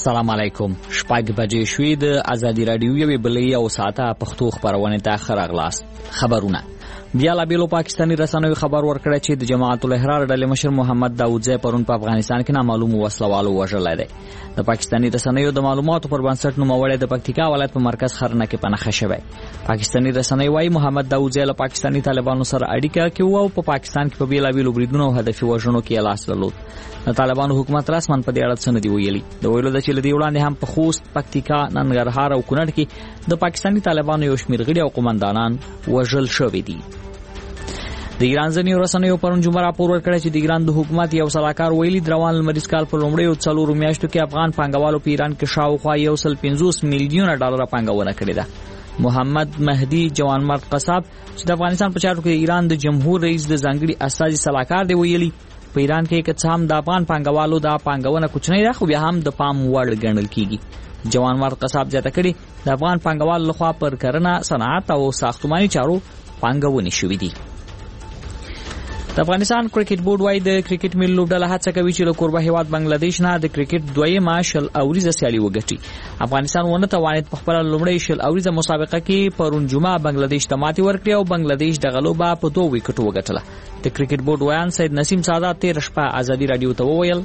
السلام علیکم. شپږ بجې شوې د ازادي راډیو یوې بلې او ساعته پښتو خبرونه ته ښه راغلاست. خبرونه بیا لا بیلو پاکستاني رسنیو خبر ورکړی چې د جماعت الاحرار ډلې مشر محمد داودزی پرون په افغانستان کې نامعلوم وسلوالو وژلی دی. د پاکستاني رسنیو د معلوماتو پر بنسټ نوموړی د پکتیکا ولایت په مرکز خرنه کې په نښه شوی. پاکستاني رسنۍ وايي محمد داودزی له پاکستاني طالبانو سره اړیکه کې و او په پاکستان کې په بیلابیلو بریدونو او هدفي وژنو کې لاس درلود. د طالبانو حکومت رسمن په دې اړه څه نه دی ویلي. د ویلو د چې لدی وړاندې هم په خوست، پکتیکا، ننګرهار او کونړ کې د پاکستاني طالبانو یو شمېر غړي او قومندانان وژل شوي دي. د ایران ځینې رسنیو پرون جمعه راپور ورکړی چې د ایران د حکومت یو سلاکار ویلي د روان لمریز کال په لومړیو 4 میاشتو کې افغان پانګوالو په ایران کې شاوخوا 150 میلیونه ډالر پانګونه کړې ده. محمد مهدی جوانمرد قصاب چې د افغانستان په چارو کې ایران د جمهور رئیس د ځانګړي استازي سلاکار دی ویلي په ایران کې که څه هم د افغان پانګوالو دا پانګونه کوچنۍ ده خو بیا هم د پام وړ ګڼل کیږي. جوانمرد قصاب زیاته کړي د افغان پانګوالو لخوا پر کرنه، صنعت او ساختماني چارو پانګونې شوې دي. د افغانستان کرکټ بورډ وايي د کرکټ ملي لوبډله هڅه کوي چې له کوربه هیواد بنگلاديش نه د کرکټ دویمه شل اوریزه سیالي وګټي. افغانستان ونه توانید په خپل لومړی شل اوریزه مسابقه کې پرون جمعه بنگلاديش ته ماتې ورکړي او بنگلاديش د غلوبه په 2 وکټو وګټله. د کرکټ بورډ ویان سید نسیم سادات 13 شپه ازادي رادیو ته وویل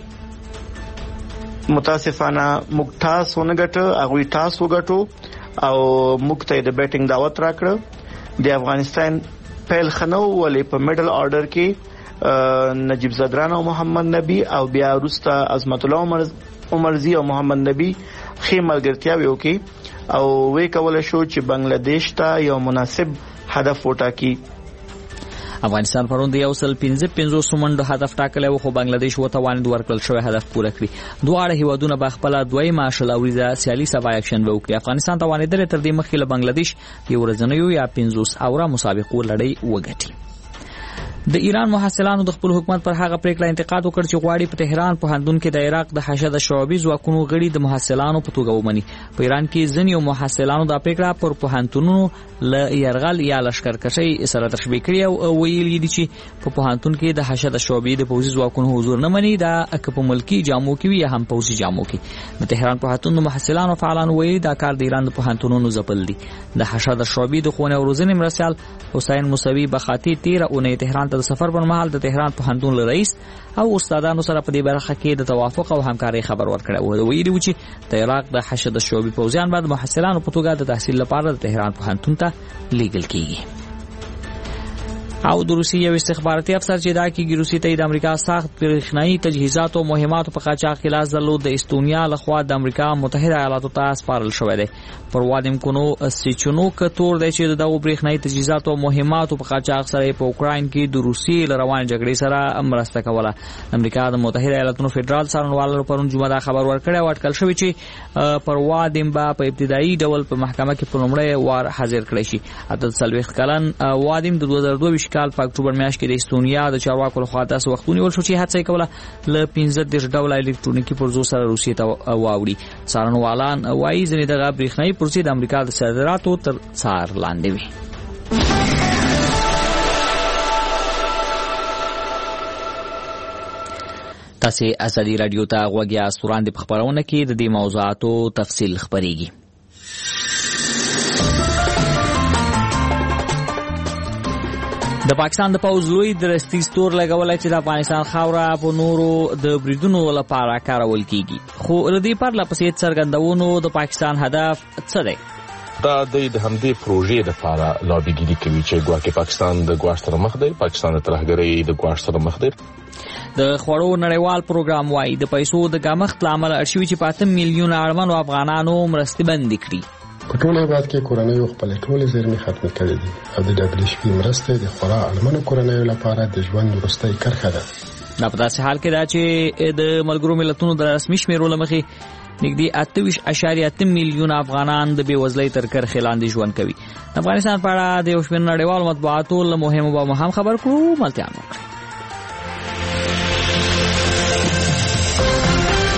متاسفانه موږ ټاس ونګټو، هغوی ټاس وګټو او موږ ته د بیټینګ دعوت راکړه. د افغانستان پیل خنو ولې په میډل آرډر کې نجیب زدران او محمد نبی او بیا وروسته عظمت الله عمرزی او محمد نبی خې ملګرتیا وکړي او وې کول شو چې بنگلاديش ته یو مناسب هدف وټاکي. افغانستان پرون د 155 منډو هدف ټاکلی و خو بنگلاديش وتوانید ورکړل شوی هدف پوره کړي. دواړه هیوادونه به خپل دویمه شل اوریزه سیالي سبا اکشن وکړي. افغانستان توانیدل تر دې مخکې له بنگلاديش یو ورځنیو یا 50 اوره مسابقو لړۍ وګټي. د ایران محصلانو د خپل حکومت پر هغه پریکړه انتقاد وکړ چې غواړي په تهران پوهنتون کې د عراق د حشد شعبي ځواکونو غړي د محصلانو په توګه ومني. په ایران کې ځینې محصلانو د پریکړه پر پوهنتونونو له يرغل یا لشکرکشي سره تشبیه کړي او ویلي دي چې په پوهنتون کې د حشد شعبي د پوځي ځواکونو حضور نه مني دا په ملکی جامو کې یا هم پوځي جامو کې. د تهران پوهنتون د محصلانو فعالان ویلي دا کار د ایران د پوهنتونونو ځپل دي. د حشد شعبي د ښوونې او روزنې مرستیال حسین موسوي بخاطی 13 اونۍ تهران ته د سفر پر مهال د تهران پوهنتون له رئیس او استادانو سره په دې برخه کې د توافق او همکارۍ خبر ورکړی و. ویلي و چې د عراق د حشد شعبي پوځیان بعد محصلانو په توګه د تحصیل لپاره د تهران پوهنتون ته لیږل کیږي. او د روسیې یو استخباراتي افسر چې دا کېږي روسیې ته د امریکا سخت برېښنایي تجهیزات او مهماتو په قاچاق کې لاس درلود د استونیا لخوا د امریکا متحده ایالاتو ته سپارل شوی دی. پر وادیم کونو سیچونوک تور دی چې دغه برېښنایي تجهیزات او مهماتو په قاچاق سره په اوکراین کې د روسیې له روانې جګړې سره مرسته کوله. امریکا د متحده ایالاتونو فدرال څارنوالو پرون جمعه دا خبر ورکړی او اټکل شوی چې پر وادیم په ابتدایي ډول په محکمه کې په لومړی وار حاضر کړی شي. 48 کلن وادیم د 2022 کال په اکتوبر میاشت کې د استونیا د چارواکو لخوا داسې وختونه ول شو چې هڅه کوله له 15 ډول الکترونیکي پرزو سره روسیې ته واوړي. څارنوالان وايي ځینې دغه برېښنایي پرزې د امریکا د صادراتو تر څار لاندې وي. تاسو ازادي رادیو ته غوږ یاست. وړاندې په خبرونه کې د دې موضوعاتو تفصیل خبرېږي. د پاکستان د پوځ لوی درستي ستور لګولای چې د افغانستان خاوره په نورو د بریدونو لپاره کارول کیږي. خو ردی پر لپسې څرګندونو د پاکستان هدف څه دی؟ دا د همدې پروژې لپاره لابیګری کوي چې ګواکې پاکستان د ګواښ سره مخ دی، پاکستان د ترهګرۍ د ګواښ سره مخ دی. د خوړو نړیوال پروګرام وايي د پیسو د کمښت لامل ارشوي چې 8 میلیون اړمنو افغانانو مرستې بندي کړي. په ټول هیواد کې کورنۍ خپل ټول زیرمې ختم کړې دي او د WFP مرسته د خورا اړمنو کورنۍ لپاره د ژوند وروستۍ کرښه ده. دا په داسې حال کې دا چې د ملګرو ملتونو د رسمي شمیرو له مخې نږدې 28.8 میلیون افغانان د بېوزلۍ تر کرښې لاندې ژوند کوي. د افغانستان په اړه د یو شمېر نړیوالو مطبوعاتو له مهمو به هم خبر کړو. ملتیان وکړي.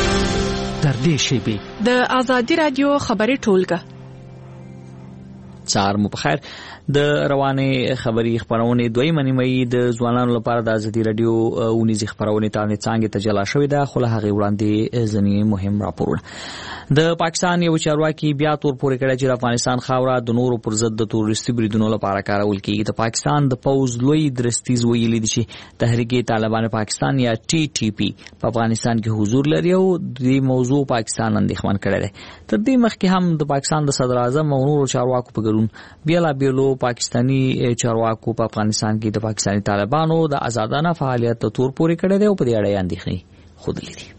تر دې شیبې د ازادي رادیو خبري ټولګه سهار مو بخیر. د روانې خبري خبرونه دویمه نیمه د ځوانانو لپاره د ازادي رادیو اونیزي خبرونه تانه څنګه تجلا شوې ده، خو له هغه وړاندې ځنی مهم راپورونه. د پاکستان یو چارواکي بیا تور پورې کړی چې افغانستان خاوره د نورو پر ضد د تورستي بریدونو لپاره کارول کیږي. د پاکستان د پوز لوی درستیز ویلي دي چې تحریک طالبان پاکستان یا TTP په افغانستان کې حضور لري او د موضوع پاکستان اندېښمن کړی دی. تر دې مخکې هم د پاکستان د صدر اعظم او نورو چارواکو په ګډون بیلابیلو پاکستانی چارواکو په افغانستان کې د پاکستانی طالبانو د آزادانه فعالیت تور پورې کړی دی او په دې اړه اندېښنې خوده لري.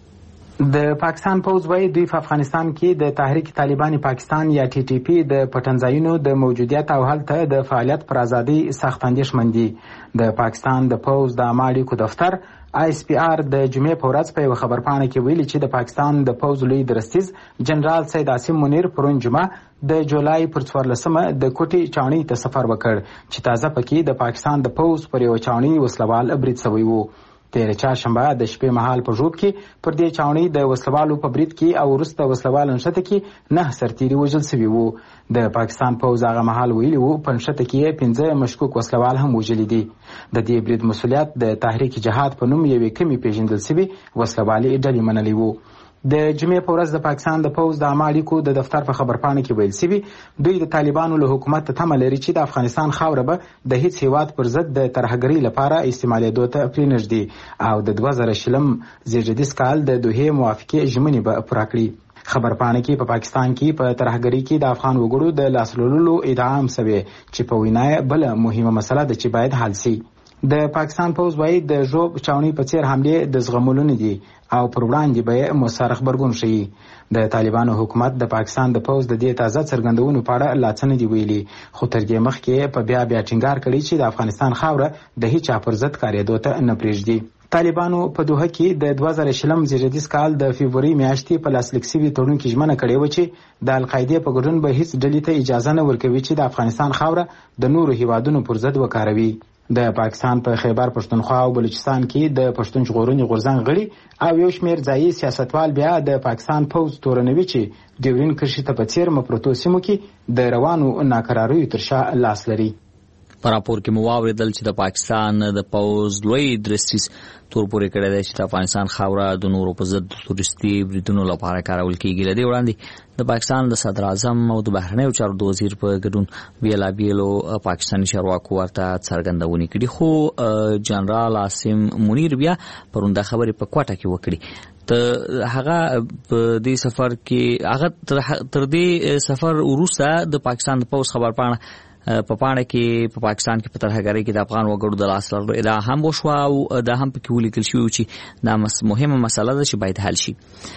د پاکستان پوز وايي دوی په افغانستان کې د تحریک طالبان پاکستان یا TTP د پټنځایونو د موجودیت او هلته د فعالیت پر ازادي سخت اندېښمن دي. د پاکستان د پوز د عملیاتو دفتر ISPR د جمعې په ورځ په یو خبرپاڼه کې ویلي چې د پاکستان د پوز لوی درستیز جنرال سید عاصم منیر پرون جمعه د جولای پر 14مه د کوټي چاڼي ته سفر وکړ چې تازه پکې د پاکستان د پوز پر یو چاڼي وسلوال برید شوی وو. تیر چهارشنبه د شپې مهال په ژوب کې پر دې چاوني د وسلوالو په برید کې او وروسته وسلوال نشته کې 9 سرتیري وژل شوي وو. د پاکستان پوځ هغه مهال ویلي وو په نشته کې 15 مشکوک وسلوال هم وژل دي. د دې برید مسؤلیت د تحریک جهاد په نوم یوې کمی پیژندل شوی وسلوالي ډلې منلې وو. د جمعې په ورځ د پاکستان د پوز د عملیاتو د دفتر په خبرپاڼه کې ویل شوی دوی د طالبانو له حکومت ته تمه لري چې د افغانستان خاوره به د هیڅ هیواد پر ضد د ترهګرۍ لپاره استعمالېدو ته پرېنږدي او د 2020 زیږدیز کال د دوحې موافقې ژمنې به پوره کړي. خبرپاڼه کې په پاکستان کې په ترهګرۍ کې د افغان وګړو د لاسلولو ادعا هم شوې چې په وینا بل مهمه مسله ده چې باید حل شي. د پاکستان پوز وايي د ژوب چاوني په څیر حمله د زغمولو نه دي او پر وړاندې به مصرح خبرګون شي. د طالبانو حکومت د پاکستان د پوز د دې تازه څرګندونو په اړه لا څه نه دی ویلي، خو تر دې مخکې په بیا ټینګار کړی چې د افغانستان خاوره د هیڅ چا پر ضد کارېدو ته نه پرېږدي. طالبانو په دوحه کې د 2020 زیږدیز کال د فبرवरी میاشتې په لاسلیک شوي تړون کې ژمنه کړې وه چې د القاعدې په ګډون به هیڅ ډلې ته اجازه نه ورکوي چې د افغانستان خاوره د نورو هیوادونو پر ضد وکاروي. د پاکستان په خیبر پښتونخوا او بلوچستان کې د پښتون ژغورنې غورځنګ غړي او یو شمېر ځایي سیاستوال بیا د پاکستان پوځ تورنوي چې ډیورین کرښې ته په څیر مفرطو سیمو کې د روانو ناکراریو تر شا لاس لري. په راپور کې مو واوریدل چې د پاکستان د پوز لوی درستیز تور پورې کړی دی چې د افغانستان خاوره د نورو په ضد تورستي بریدونو لپاره کارول کیږي. له دې وړاندې د پاکستان د صدر اعظم او د بهرنیو چارو د وزیر په ګډون بیلابیلو پاکستاني چارواکو ورته څرګندونې کړي، خو جنرال عاصم منیر بیا پرون د خبرې په کوټه کې وکړي. ته هغه په دې سفر کې هغه تر دې سفر وروسته د پاکستان د پوز خبرپاڼه په پاڼه کې په پاکستان کې په ترهګرۍ کې د افغان وګړو د لاس لرلو ادعا هم وشوه او دا هم پکې ولیکل شوی چې دا مهمه مسله ده چې باید حل شي.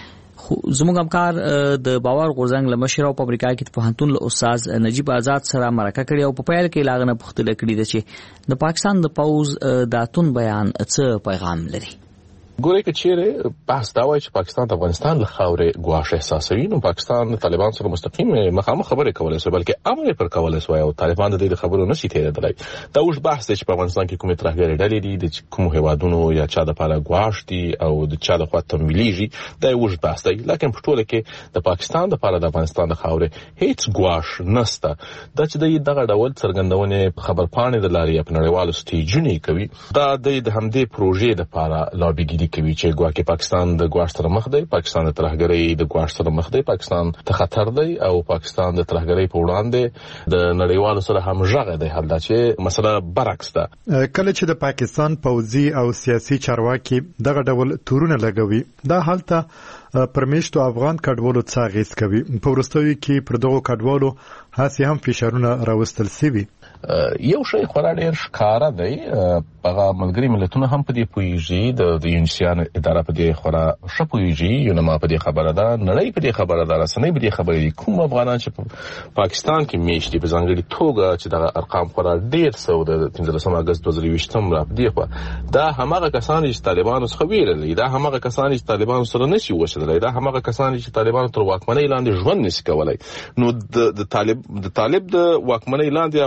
خو زموږ همکار د باور غورځنګ له مشر او په امریکا کې د پوهنتون له استاد نجیب آزاد سره مرکه کړې او په پیل کې لاغنه پوښتنه کړې ده چې د پاکستان د پوز د اتون بیان څه پیغام لري. ګورې که چیرې بحث دا وایي چې پاکستان د افغانستان له خاورې ګواښ احساسوي، نو پاکستان د طالبان سره مستقیم مخامخ خبرې کولی شي، بلکې امر یې پر کولی شوی او طالبان د دې د خبرو نشي تېرېدلی. دا اوږد بحث دی چې په افغانستان کې کومې ترهګرې ډلې دي، د کومو هیوادونو یا چا دپاره ګواښ دي او د چا لخوا تمویلېږي، دا یو اوږد بحث دی. لیکن په ټوله کې د پاکستان دپاره د افغانستان د خاورې هیڅ ګواښ نشته. دا چې دوی دغه ډول څرګندونې په خبرپاڼې د لارې یا په نړیوالو سټیجونو کوي، دا دوی د همدې پروژې دپاره لابیګیري کوي چې ګواکې پاکستان د ګواښ سره مخ دی، پاکستان د ترهګرۍ د ګواښ سره مخ دی، پاکستان ته خطر دی او پاکستان د ترهګرۍ په وړاندې د نړیوالو سره همغږی دی. حال دا چې مسله برعکس ده. کله چې د پاکستان پوځي او سیاسي چارواکي دغه ډول تورونه لګوي، دا حالت پرمیشتو افغان کډوالو څخه غیس کوي. په وروستیو کې پر دغو کډوالو هڅې هم فشارونه راوستل شوي. یو شی خورا ډیر ښکاره دی، هغه ملګري ملتونه هم په دې پوهیږي، د یونسیان اداره په دې خورا ښه پوهیږي، یونما په دې خبره ده، نړۍ په دې خبره ده، رسنۍ په دې خبره دي. کوم افغانان چې په پاکستان کې میشت دي په ځانګړي توګه چې دغه ارقام خورا ډیر څه د 15 اګست 2020 را په دې خوا، دا هماغه کسان چې طالبانو څخه ویرلي، دا هماغه کسان چې طالبانو سره نشي وشللی، دا هماغه کسان چې طالبانو تر واکمنۍ لاندې ژوند نشي کولای. نو د طالب د واکمنۍ لاندې افغانستان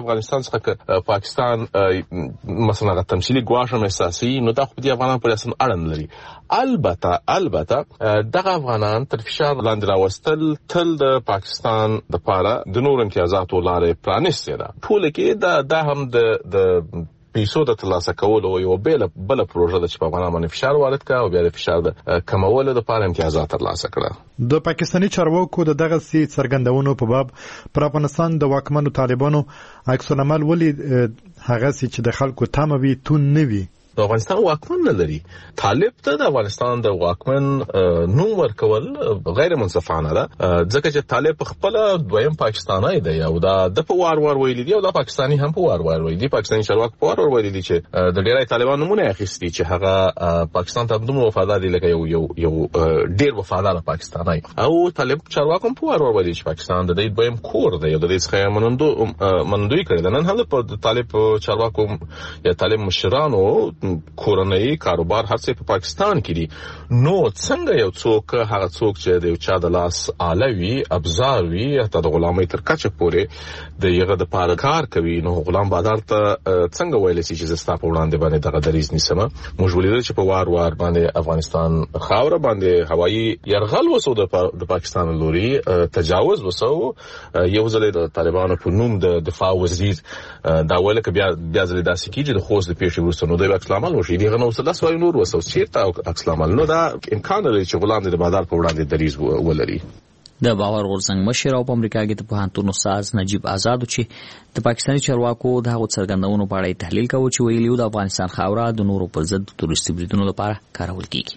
څخه پاکستان مثلا تمثيلي ګواښ اساسي نو دا خو د افغانانو پر اساس اړه لري. البته دغه افغانان تر فشار لاندې راوستل تل د پاکستان د پاره د نور امتیازاتو لارې پرانیستي ده. ټول کې دا هم د پیسو د ترلاسه کولو یو بل پروژه ده چې په افغانانو باندې فشار وارد کړه او بیا د فشار د کمولو لپاره امتیازات ترلاسه کړه. د پاکستاني چارواکو د دغه سي څرګندونو په باب پر افغانستان د واکمنو طالبانو عکس العمل ولې هغه چې د خلکو تموي تون نه وي. د افغانستان واکمن نه لري. طالب ته د افغانستان د واکمن نوم ورکول غیر منصفانه ده، ځکه چې طالب خپل دویم پاکستانی دی او دا د په وار ویلي دی او د پاکستانی هم په وار ویلي دی. پاکستانی چارواکو په وار ویلي دي چې د ډیری طالبانو نمونه اخیستي چې هغه پاکستان ته دومره وفادار دي لکه یو ډیر وفادار پاکستانی، او طالب چارواکو په وار ویلي چې پاکستان د دې دویم کور دی او د دې څخه منندوی کړی ده. نن هم په طالب چارواکو یا طالب مشرانو کورنۍ کاروبار هر څه په پاکستان کې دي. نو څنګه یو څوک هغه څوک چې د چا د لاس آلوي ابزار وي حتی د غلامۍ تر کچه پورې د یغه د پاره کار کوي، نو غلام بازار ته څنګه ویل شي چې زستا په وړاندې باندې دغه دریز نیسمه. موږ ولیدل چې په وار باندې افغانستان خاوره باندې هوایي يرغل وسو د پاکستان لوري تجاوز وسو. یو ځل د طالبانو په نوم د دفاع وزیر دا ویل ک بیا ځل داسې کیږي د خوست د پیښې وروسته نو د اکسلامل وشي دیغه نو سلاس وای نور وسو چیرته او اکسلامل نو دا امکان لري چې غلام د بازار په وړاندې دریز ولري. د باور غورځنګ مشر او په امریکا کې د پوهنتون استاد نجیب آزاد چې د پاکستاني چارواکو د هغو څرګندونو په اړه تحلیل کوي چې ویلي د افغانستان خاوره د نورو پر ضد تروریستي بریدونو لپاره کارول کیږي.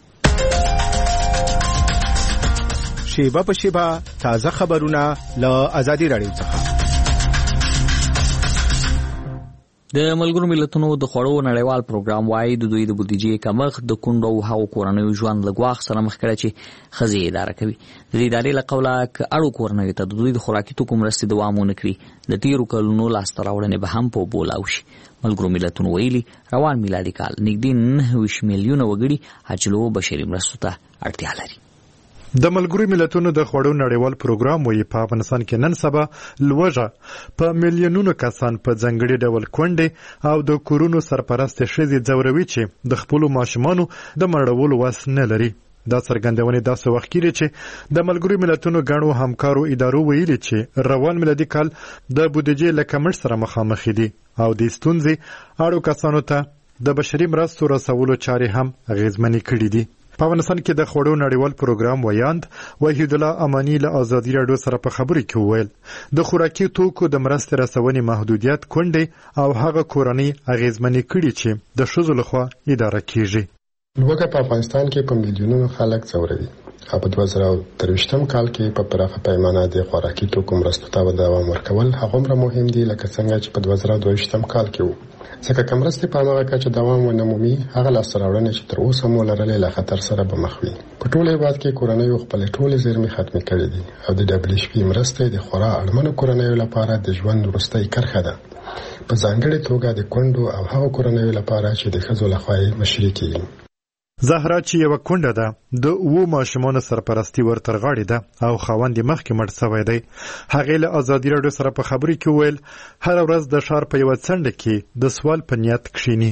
شیبه په شیبه تازه خبرونه له ازادي رادیو څخه. د ملګرو ملتونو د خوړو نړیوال پروګرام وايي د دوی د بودیجې کمښت د کونډو او هغو کورنیو ژوند له ګواښ سره مخ کړي چې ښځې اداره کوي. د دې ادارې له قوله که اړو کورنیو ته د دوی د خوراکي توکو مرستې دوام ونه کړي د تیرو کلونو لاسته راوړنې به هم په اوبو لاړ شي. ملګرو ملتونو ویلي روان میلادي کال نږدې 9 میلیونه وګړي اجلو بشري مرستو ته اړتیا لري. د ملګرو ملتونو د خوړو نړیوال پروګرام وایي په افغانستان کې نن سبا لوږه په میلیونونو کسان په ځانګړي ډول کونډې او د کورونو سرپرست ښځې ځوروي چې د خپلو ماشومانو د مړولو وس نه لري. دا څرګندونې داسې وخت کې چې د ملګرو ملتونو ګڼو همکارو ادارو ویلي چې روان میلادي کال د بودیجې له کمښت سره مخامخ دي او د ستونزې اړو کسانو ته د بشري مرستو رسولو چارې هم اغیزمنې کړي دي. په افغانستان کې د خوړو نړیوال پروګرام ویاند وحید الله امانی له ازادي رادیو سره په خبرو کې وویل د خوراکي توکو د مرستې رسونې محدودیت کونډې او هغه کورنۍ اغیزمنې کړي چې د ښځو لخوا اداره کیږي. لوږه په افغانستان کې په میلیونونو خلک ځوروي او په 2023 کال کې په پراخه پیمانه د خوراکي توکو مرستو ته دوام ورکول هغومره مهم دي لکه څنګه چې په 2022 کال کې وو. ځکه که مرستې په هماغه کچه دوام ونه مومي هغه لاسته راوړنې چې تر اوسه مو لرلې له خطر سره به مخ وي. په ټول هېواد کې کورنیو خپلې ټولې زیرمې ختمې کړې دي او د WFP مرستې د خورا اړمنو کورنیو لپاره د ژوند وروستۍ کرښه ده، په ځانګړې توګه د کونډو او هغو کورنیو لپاره چې د ښځو لخوا یې مشري کیږي. زهرا چې یو کونډه ده د 2 ماشومانو سرپرستی ورتر غاړي ده او خاوند مخکې مړ شوی دی. هغه له ازادي رادیو سره په خبرې کې ویل هر ورځ د ښار په یو څنډه کې د سوال په نیت کښینی.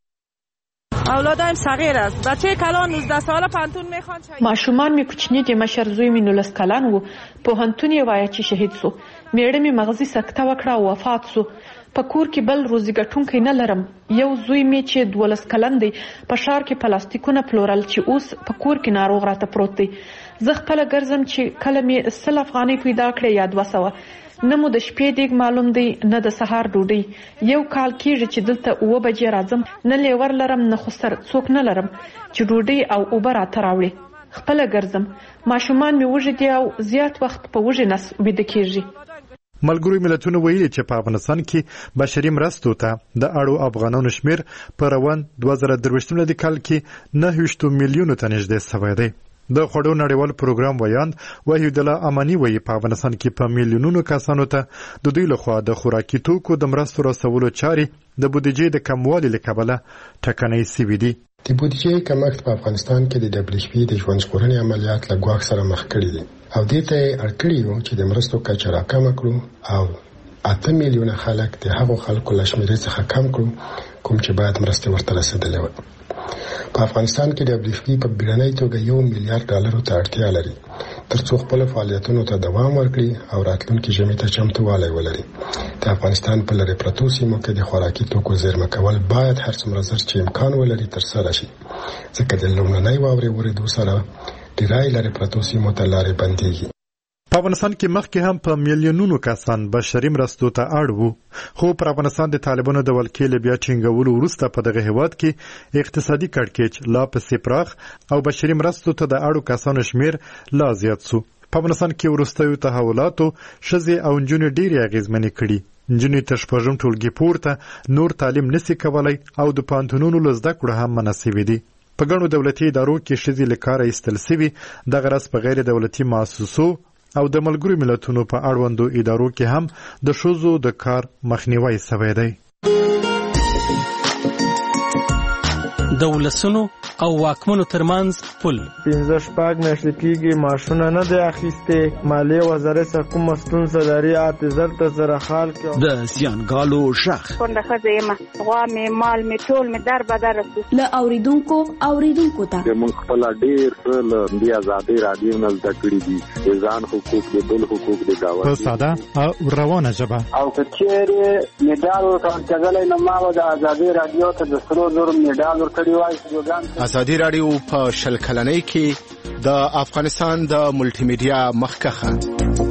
اولادایم صغیر است. بچه کلان 19 ساله پانتون میخوان. ماشومان می کوچنی دي، مشر زوی می 19 کلن وو. پوهنتون یې وایي چې شهید سو. میړه می مغزي سکته وکړه او وفات سو. په کور کې بل روزي ګټونکی نه لرم. یو زوی می چې 12 کلن دی په شار کې پلاستیکونه پلورل چې اوس په کور کې ناروغ راته پروت دی. زه خپل ګرځم چې کله می 100 افغانۍ پیدا کړې یا 200 نه مو د شپې دیګ معلوم دی نه د سهار ډوډۍ. یو کال کېږي چې دلته 2 بجې راځم، نه لیور لرم نه خو سر څوک نه لرم چې ډوډۍ او اوبه راته راوړي. خپل ګرځم، ماشومان می وږي دي او زیات وخت په وږي نس ویده کېږي. ملګرو ملتونو ویلي چې په افغانستان کې بشري مرستو ته د اړو افغانانو شمیر په روان 2023 کال کې 9 میلیونو ته نږدې شوی دی. د خوړو نړیوال پروګرام ویاند وحید الله امانی وایي په افغانستان کې په میلیونونو کسانو ته د دوی لخوا د خوراکي توکو د مرستو رسولو چارې د بودیجې د کموالي له کبله ټکنۍ سوي دي. د بودیجې کمښت په افغانستان کې د WFP د ژوند ژغورنې عملیات له ګواښ سره مخ کړي دي او دې ته اړ کړي وو چې د مرستو کچه راکمه کړو او 8 میلیونه خلک د هغو خلکو له شمېرې څخه کم کړو کوم چې باید مرستې ورته رسېدلې وي. په افغانستان کې WFP په بیړنۍ توګه $1 میلیارډ ته اړتیا لري ترڅو خپل فعالیتونو ته دوام ورکړي او راتلونکي ژمي ته چمتووالی ولري. د افغانستان په لرې پرتو سیمو کې د خوراکي توکو زیرمه کول باید هر څومره ژر چې امکان ولري ترسره شي، ځکه د لومړنۍ واورې ورېدو سره ډېری لرې پرتو سیمو ته لارې بندېږي. په افغانستان کې مخکې هم په میلیونونو کسان بشري مرستو ته اړ وو، خو پر افغانستان د طالبانو د ولکې له بیا ټینګولو وروسته په دغه هیواد کې اقتصادي کړکېچ لا پسې پراخ او بشري مرستو ته د اړو کسانو شمیر لا زیات سو. په افغانستان کې وروستیو تحولاتو ښځې او نجونې ډېرې اغېزمنې کړي. نجونې تر 6 ټولګي پورته نور تعلیم نشي کولی او د پوهنتونونو له زده کړو هم مناسبې دي. په ګڼو دولتي ادارو کې ښځې له کاره ایستل سوي، دغه راز په غیر دولتي مؤسسو او د ملګرو ملتونو په اړوندو ادارو کې هم د ښځو د کار مخنیوی شوی دی. د ولسونو او واکمنو ترمنځ پل 15 میاشتې کېږي معاشونه نه دی اخیستې، مالیې وزارت څخه کومه ستونزه لري، اعتذار ته سره خال کې د زیانګالو شخ کونډه ښځه یم، غوا مې مال مې ټول مې در بدر رسو له اوریدونکو ته موږ خپل ډېر څه له دې ازادۍ راډیو نه زده کړي دي، د ځان حقوق د بل حقوق د دعوت په ساده او روانه ژبه. او که چېرې میډال ورکړلی نو ما به د ازادۍ راډیو ته د 3,000 میډال ورکړی وای. ازادي راډیو په 10 کلنۍ کې د افغانستان د ملټي میډیا مخکخه.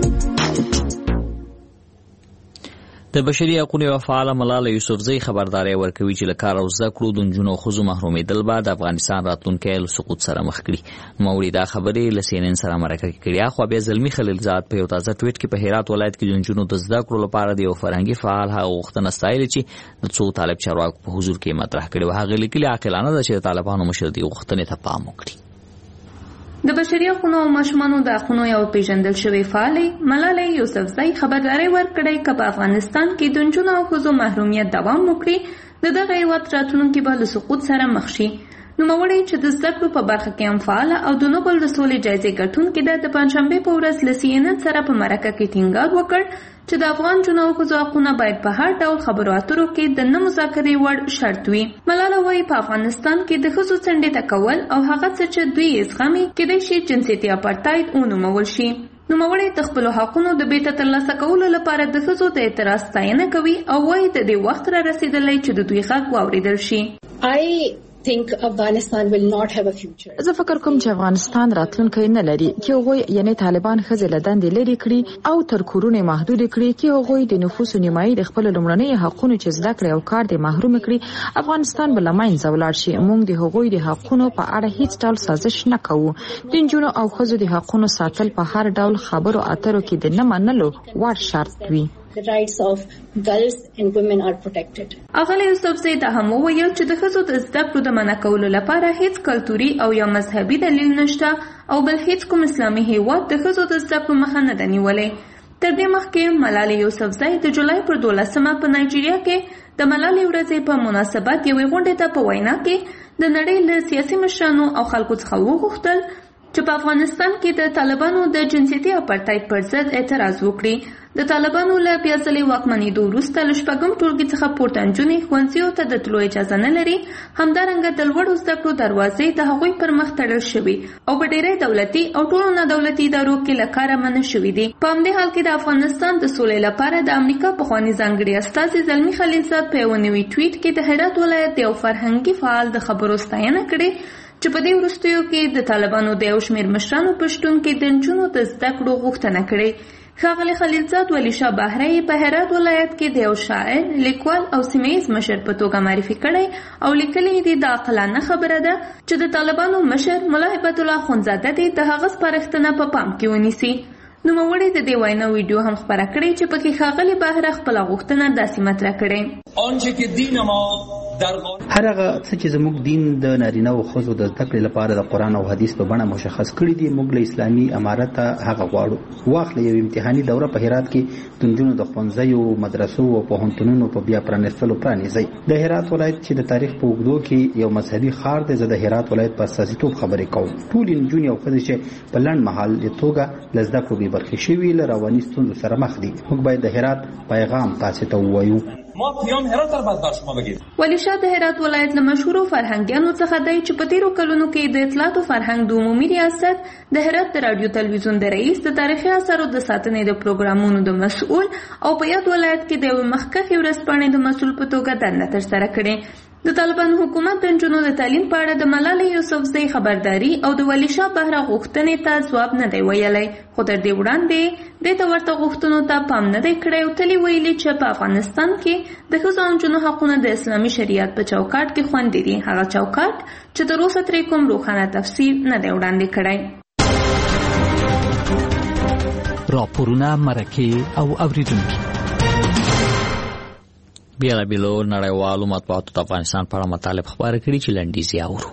د بشري حقوقو یو فعال ملاله یوسفزۍ خبرداري ورکوي چې له کار او زده کړو د نجونو او ښځو محرومېدل به د افغانستان راتلونکی له سقوط سره مخ کړي. نوموړي دا خبرې له CNN سره مرکه کې کړې. اخوا بیا زلمي خلیلزاد په یو تازه ټویټ کې په هرات ولایت کې د نجونو د زده کړو لپاره د یو فرهنګي فعال هغه غوښتنه ستایلې چې د څو طالب چارواکو په حضور کې مطرح کړې. هغه لیکلي عاقلانه ده چې د طالبانو مشر دې غوښتنې ته پام وکړي. د بشري حقوقو او ماشومانو د حقوقو یو پیژندل شوی فعالې ملاله یوسفزۍ خبرداري ورکړې چې په افغانستان کې د نجونو او ښځو محرومیت دوام وکړي، د دغه هیواد راتلونکي به له سقوط سره مخ شي. نوموړي چې د زده کړو په برخه کې هم فعاله او د نوبل د سولې جایزې ګټونکې ده، د پنجشنبې په ورځ له CNN سره په مرکه کې ټینګار وکړ چې د افغان نجونو او ښځو حقونه باید په هر ډول خبرو اترو کې د نه مذاکرې وړ شرط وي. ملاله وایي په افغانستان کې د ښځو څنډې ته کول او هغه څه چې دوی یې زغمي کېدای شي جنسیتي اپارټاید ونومول شي. نوموړي د خپلو حقونو د بیرته ترلاسه کولو لپاره د ښځو د اعتراض ستاینه کوي او وایي د دې وخت را رسېدلی چې د دوی غږ واورېدل شي. زه فکر کوم چې افغانستان راتلونکی نه لري چې هغوی یعنی طالبان ښځې له دندې لرې کړي او تر کورونو محدود کړي چې هغوی د نفوسو نیمایي د خپل لومړنۍ حقونو چې زده کړې او کار دې محروم کړي. افغانستان به له منځه ولاړ شي. موږ د هغوی د حقونو په اړه هیڅ ډول سازش نه کوو. د نجونو او ښځو د حقونو ساتل په هر ډول خبرو اترو کې د نه منلو وړ شرط وي. The rights of girls and women are protected. اغلی یوسفزۍ دا هم وویل چې د ښځو د زده کړو د منع کولو لپاره هیڅ کلتوري او یا مذهبي دلیل نشته او بل هیڅ کوم اسلامي هیواد د ښځو د زده کړو مخه نه ده نیولې. تر دې مخکې ملاله یوسفزۍ د جولای پر 12 په نایجیریا کې د ملالۍ ورځې په مناسبت یوې غونډې ته په وینا کې د نړۍ له سیاسي مشرانو او خلکو څخه وغوښتل چې په افغانستان کې د طالبانو د جنسیتي اپارټاید پر ضد اعتراض وکړي. د طالبانو له بیا ځلې واکمنېدو وروسته له 4 ټولګي څخه پورته نجونې ښوونځیو ته د تلو اجازه نه لري. همدارنګه د لوړو زده کړو دروازې د هغوی پر مخ تړل شوي او په ډېری دولتي او ټولو نه دولتي ادارو کې له کاره منع شوي دي. په همدې حال کې د افغانستان د سولې لپاره د امریکا پخواني ځانګړي استازي زلمي خلیلزاد په یو نوي ټویټ کې د هرات ولایت د یو فرهنګي فعال د خبرو ستاینه کړې چې په دې وروستیو کې د طالبانو د یو شمېر مشرانو په شتون کې د نجونو د زده کړو غوښتنه کړې. ښاغلی خلیلزاد ولی شاه بهري په هرات ولایت کې د یو شاعر، لیکوال او سیمه‌ییز مشر په توګه معرفي کړی او لیکلي دي د عاقلانه خبره ده چې د طالبانو مشر ملا هیبت الله اخندزاده دې د هغه سپارښتنه په پام کې ونیسي. نوموړي د دې وینا ویډیو هم خپره کړې چې پکې ښاغلی بهره خپله غوښتنه داسې مطرح کړې. آنچه که دین ما هر هغه څه چې زموږ دین د نارینه او ښځو د زده کړې لپاره د قرآن او حدیث په بڼه مشخص کړي دي، موږ له اسلامي امارت هغه غواړو. واخلئ یو امتحاني دوره په هرات کې د نجونو د ښوونځیو، مدرسو او پوهنتونونو په بیا پرانیستلو پرانیزئ. د هرات ولایت چې د تاریخ په اوږدو کې یو مذهبي ښار دی، زه د هرات ولایت په اساسیتوب خبرې کوم. ټولې نجونې او ښځې چې په لنډ مهال د توګه له زده کړو بې برخې شوي له رواني ستونزو سره مخ دي. موږ باید د هرات پیغام تاسې ته ووایو. ما پیام هرات تر بعد بر شما بگید. ولی شاه د هرات ولایت له مشهورو فرهنګیانو څخه دی چې په تیرو کلونو کې د اطلاعات او فرهنګ د عمومي ریاست د هرات د رادیو تلویزیون د رئیس د تاریخي اثارو د ساتنې د پروګرامونو د مسؤل او په یاد ولایت کې د یو مخکښې ورځپاڼې د مسؤل په توګه دنده ترسره کړې. د طالبانو حکومت د نجونو د تعلیم په اړه د ملالۍ یوسفزۍ خبرداري او د ولی شاه بهره غوښتنې ته ځواب نه دی ویلی، خو تر دې وړاندې دې ته ورته غوښتنو ته پام نه دی کړی او تل یې ویلي چې په افغانستان کې د ښځو او نجونو حقونه د اسلامي شریعت په چوکاټ کې خوندي دي، هغه چوکاټ چې تر اوسه ترې کوم روښانه تفسیر نه دی وړاندې کړی. راپورونه، مرکې او اوریدونکي بیلابیلو نړیوالو مطبوعاتو د افغانستان په اړه مطالب خبره کړي چې لنډیز یې اورو.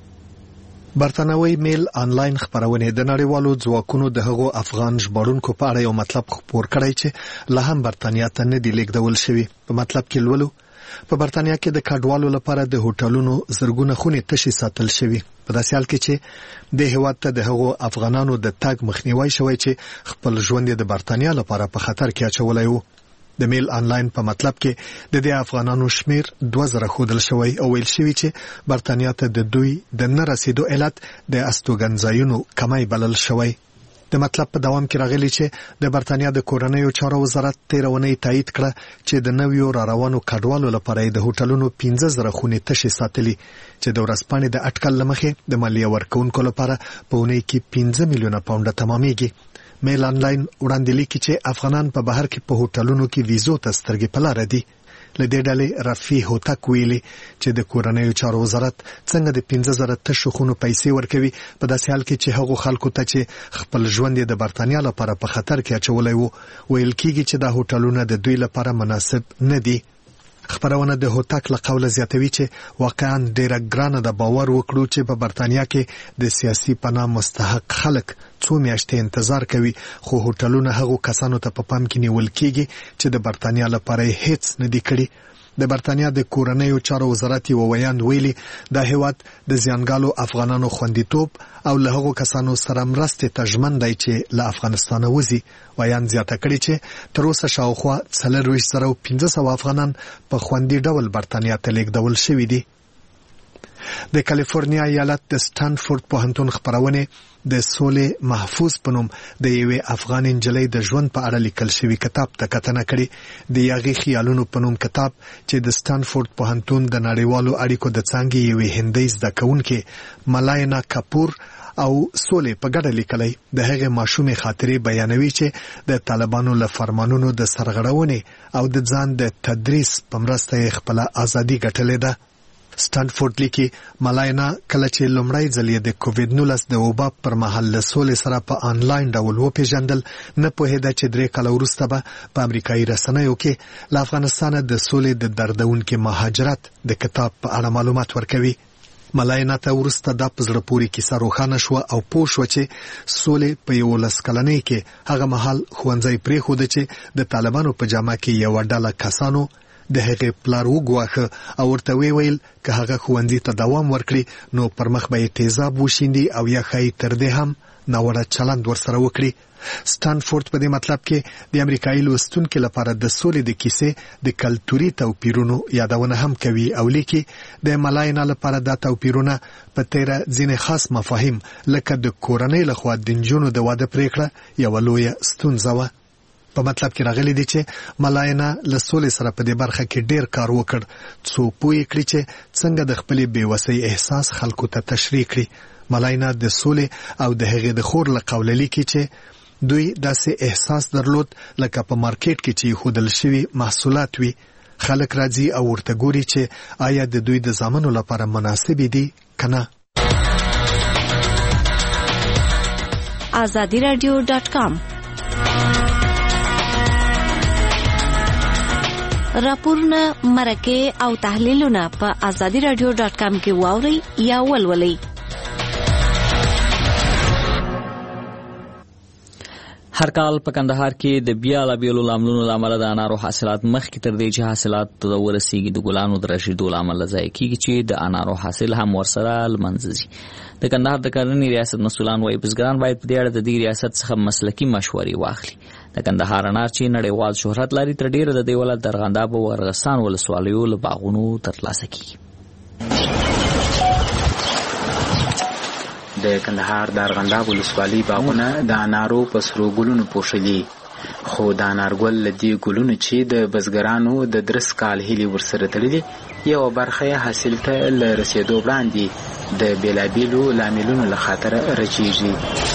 برتانوي میل آنلاین خبرونه د نړیوالو ځواکونو د هغو افغان ژباړونکو په اړه یو مطلب خبر کړی چې لا هم برتانیا ته نه دی لیږدول شوی. په مطلب کې لولو په برتانیا کې د کډوالو لپاره د هوټلونو زرګونه خونې تشې ساتل شوی، په داسې حال کې چې د هیواد ته د هغو افغانانو د تګ مخنیوي شوی چې خپل ژوند د برتانیا لپاره په خطر کې اچولی وو. د میل آنلاین په مطلب کې د دې افغانانو شمیر 2000 ښودل شوی او ویل شوی چې برتانیا ته د دوی د نه رسیدو علت د استوګنځایونو کمی بلل شوی. د مطلب په دوام کې راغلی چې د برتانیا د کورنیو چارو وزارت 13 ونې تایید کړه چې د نویو را روانو کډوالو لپاره د هوټلونو 15000 خونې تشې ساتلي چې د ورځپاڼې د اټکل لمخې د مالیه ورکونکو لپاره په اونۍ کې 15 میلیونه پاونډه تمامېږي. میل آنلاین وړاندې لیکي چې افغانان په بهر کې په هوټلونو کې ویزو ته سترګې په لاره دي. له دې ډلې رفیع هوتک ویلي چې د کورنیو چارو وزارت څنګه د 15000 تشو خونو پیسې ورکوي په داسې حال کې چې هغو خلکو ته چې خپل ژوند د برتانیا لپاره په خطر کې اچولی وو ویل کېږي چې دا هوټلونه د دوی لپاره مناسب نه دي. خبرونه د هوتک له قوله زیاتوي چې واقعا ډیره ګرانه ده باور وکړو چې په برتانیا کې د سیاسي پناه مستحق خلک څو میاشتې انتظار کوي، خو هوټلونه هغو کسانو ته په پام کې نیول کېږي چې د برتانیا لپاره هیڅ نه دي کړي. د برتانیا د کورنیو چارو وزارت یو ویان ویلي دا هیواد د زیانګالو افغانانو خوندیتوب او له هغو کسانو سره مرستې ته ژمن دی چې له افغانستانه وځي. ویان زیاته کړي چې تر اوسه شاوخوا 4500 افغانان په خوندي ډول برتانیا ته لیږدول شوي دي. د کالیفورنیا ایالت د سټانفورد پوهنتون خبرونه د سولې محفوظ په نوم د یوې افغان نجلۍ د ژوند په اړه لیکل شوی کتاب ته کتنه کړې. د یاغي خیالونو په نوم کتاب چې د سټانفورد پوهنتون د نړیوالو اړیکو د څانګې یوې هندۍ زده کوونکې ملاینا کپور او سولې په ګډه لیکلې د هغې ماشومې خاطرې بیانوي چې د طالبانو له فرمانونو د سرغړونې او د ځان د تدریس په مرسته یې خپل ازادي ګټلې ده. سټانفورد لیکي ملاینا کله چې لومړی ځل د کووډ-19 د وبا پر مهال له سولې سره په آنلاین ډول وپیژندل، نه پوهېده چې 3 کاله وروسته به په امریکایي رسنیو کې له افغانستانه د سولې د دردونکي مهاجرت د کتاب په اړه معلومات ورکوي. ملاینا ته وروسته دا په زړه پورې کیسه روښانه شوه او پوه شوه چې سولې په 11 کلنۍ کې هغه مهال ښوونځی پرېښوده چې د طالبانو په جامه کې یوه ډله کسانو د هغې پلار وګواښه او ورته ویل که هغه ښوونځي ته دوام ورکړي نو پر مخ به یې تیزاب وشیندي او یا ښایي تر دې هم ناوړه چلند ورسره وکړي. سټانفورد په دې مطلب کې د امریکایي لوستونکو لپاره د سولې د کیسې د کلتوري توپیرونو یادونه هم کوي او لیکي د ملاینا لپاره دا توپیرونه په تیره ځینې خاص مفاهیم لکه د کورنۍ لخوا د نجونو د واده پریکړه یوه لویه ستونزه وه. په مطلب کې راغلی دی چې ملاینا له سولې سره په دې برخه کې ډیر کار وکړ څو پوه کړي چې څنګه د خپلې بېوسۍ احساس خلکو ته تشریح کړي. ملاینا د سولې او د هغې د خور له قوله لیکي چې دوی داسې احساس درلود لکه په مارکیټ کې چې ښودل شوي محصولات وي. خلک راځي او ورته ګوري چې آیا د دوی د زامنو لپاره مناسب دي که نه. azadiradio.com راپورونه مرکه او تحلیلونه په azadiradio.com کې واورئ یا ولولئ. هر کال په کندهار کې د بیلابیلو لاملونو له امله د انارو حاصلات مخکې تر دې چې حاصلات ته ورسیږي د ګلانو د رژیدو له امله ضایع کیږي چې د انارو حاصل هم ورسره له منځه ځي. د کندهار د کرنې ریاست مسؤلان وايي بزګران باید په دې اړه د دې ریاست څخه مسلکي مشورې واخلي. د کندهار انار چې نړیوال شهرت لري تر ډیره د دې ولایت د ارغنداب او ارغستان ولسوالیو له باغونو ترلاسه کیږي. د کندهار د ارغنداب ولسوالۍ باغونه د انارو په سرو ګلونو پوښلي، خو د انارګل له دې ګلونو چې د بزګرانو د درس کال هیلې ورسره تړلي یو برخه حاصل ته له رسېدو وړاندې د بیلابیلو لاملونو له خاطره رچیږي.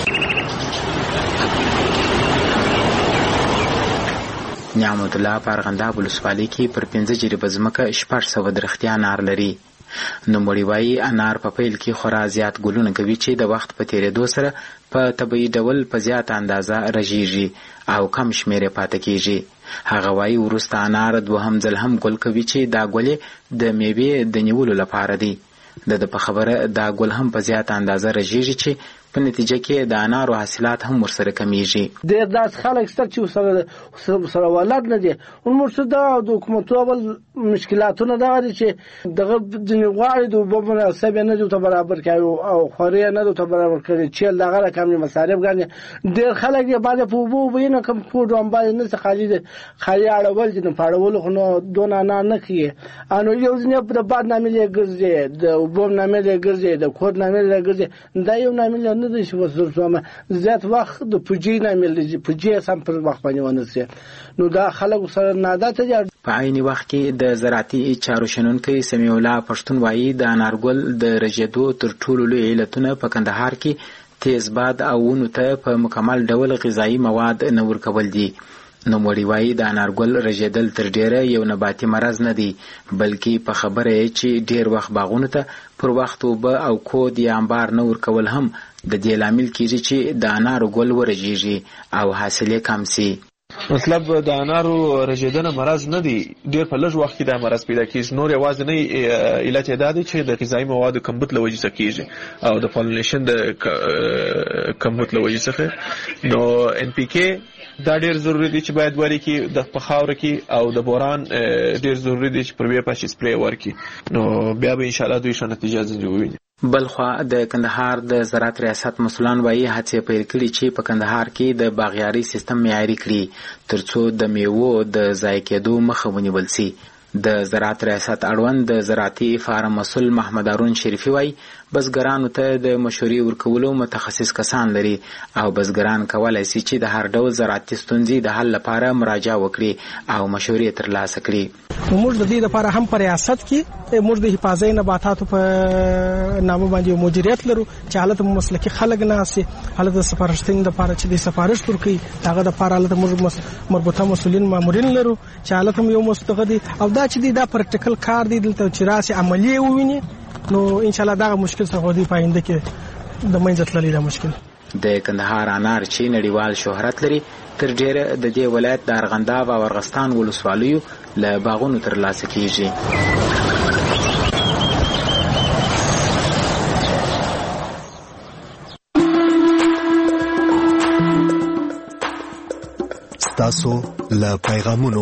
نعمت الله په ارغنداب ولسوالۍ کې پر 15 جریبه ځمکه 600 درختي انار لري. نوموړي وایي انار په پیل کې خورا زیات ګلونه کوي چې د وخت په تیریدو سره په طبیعي ډول په زیات اندازه رژیږي او کم شمېر پاتې کیږي. هغه وایي وروسته انار دوهم ځل هم ګل کوي چې دا ګلې د میوې د نیولو لپاره دي. د په خبره دا ګل هم په زیات اندازه رژیږي چې په نتیجه کې د انارو حاصلات هم ورسره کمیږي. د داس خلک ستر چې سره ولادت نه دي ورمرسه دا د حکومت اول مشکلاتونه دا دي چې دغه د غواړي د وبو مناسبه نه دوه برابر کوي او خوري نه دوه برابر کوي چې دغه رقم مصارف غني ډېر خلک یې باندې په وبو وینه کوم پروګرام باندې نه خالي اړول دي په اړول خو نو دونه نه کوي انو یو ځنه په بعد نامې ګرځي د وبو نامې ګرځي د کور نامې ګرځي دا یو نامې نه دي چې وسوسه زیات وخت د پوجي نامې لږ پوجي سم پر وخت باندې ونسي نو دا خلک سره نادته دي. په عین وخت کې د زراعتي چارو شنونکي سمیع الله پښتون وایي د انارګل د رژیدو تر ټولو لوی علتونه په کندهار کې تیز باد او ونو ته په مکمل ډول غذایی مواد نه ورکول دي. نوموړي وایي د انارګل رژیدل تر ډیره یو نباتي مرض نه دی بلکې په خبره یې چې ډیر وخت باغونو ته پر وخت اوبه او کود یا انبار نه ورکول هم د دې لامل کیږي چې د انارو ګل ورژیږي او حاصل کم سي. مطلب د انارو رژیدنه مرض نه دی، ډیر په لږ وخت کې د مرض پیدا کیږي. نور یوازې نه علت یې دا دی چې د غذایی موادو کمبود له وجې څخه کیږي او د پالینیشن د کمبود له وجې څخه. نو ان پی کې دا ډیر ضروری دی چې باید ورکی د خاور کې او د بوران ډیر ضروری دی چې پر وی پاش سپری ورکی، نو بیا به ان شاء الله دوی ښه نتیجه وویني. بلخوا د کندهار د زراعت ریاست مسؤلان وایي هڅې پیل کړي چې په کندهار کې د باغیاري سیستم معیاري کړي ترڅو د میوو د ضایع کېدو مخه ونیول شي. د زراعت ریاست اړوند د زراعتي فارم مسؤل محمد هارون شریفي وایي بزګرانو ته د مشورې ورکولو متخصص کسان لري او بزګران کولای شي چې د هر ډول زراعتي ستونزې د حل لپاره مراجعه وکړي او مشورې ترلاسه کړي. موږ د دې لپاره هم په ریاست کې موږ د حفاظتي نباتاتو په نامه باندې مدیریت لرو چې حالت مسلکي خلک ناسي حالت د سفارشتین لپاره چې د سفارش ورکړي هغه د لپاره حالت موږ مربوطه مسولین مامورین لرو چې حالت هم یو مستغدي او دا چې دا پریکټیکل کار دی دلته چې راسي عملی وویني نو ان شاء الله دا مشکل څنګه دی پاینده کې د منځ تللی دا مشکل. د کندهار انار چې نړیوال شهرت لري تر ډیره د دې ولایت د ارغنداب او ارغستان ولسوالیو له باغونو ترلاسه کیږي. تاسو له پیغامونو.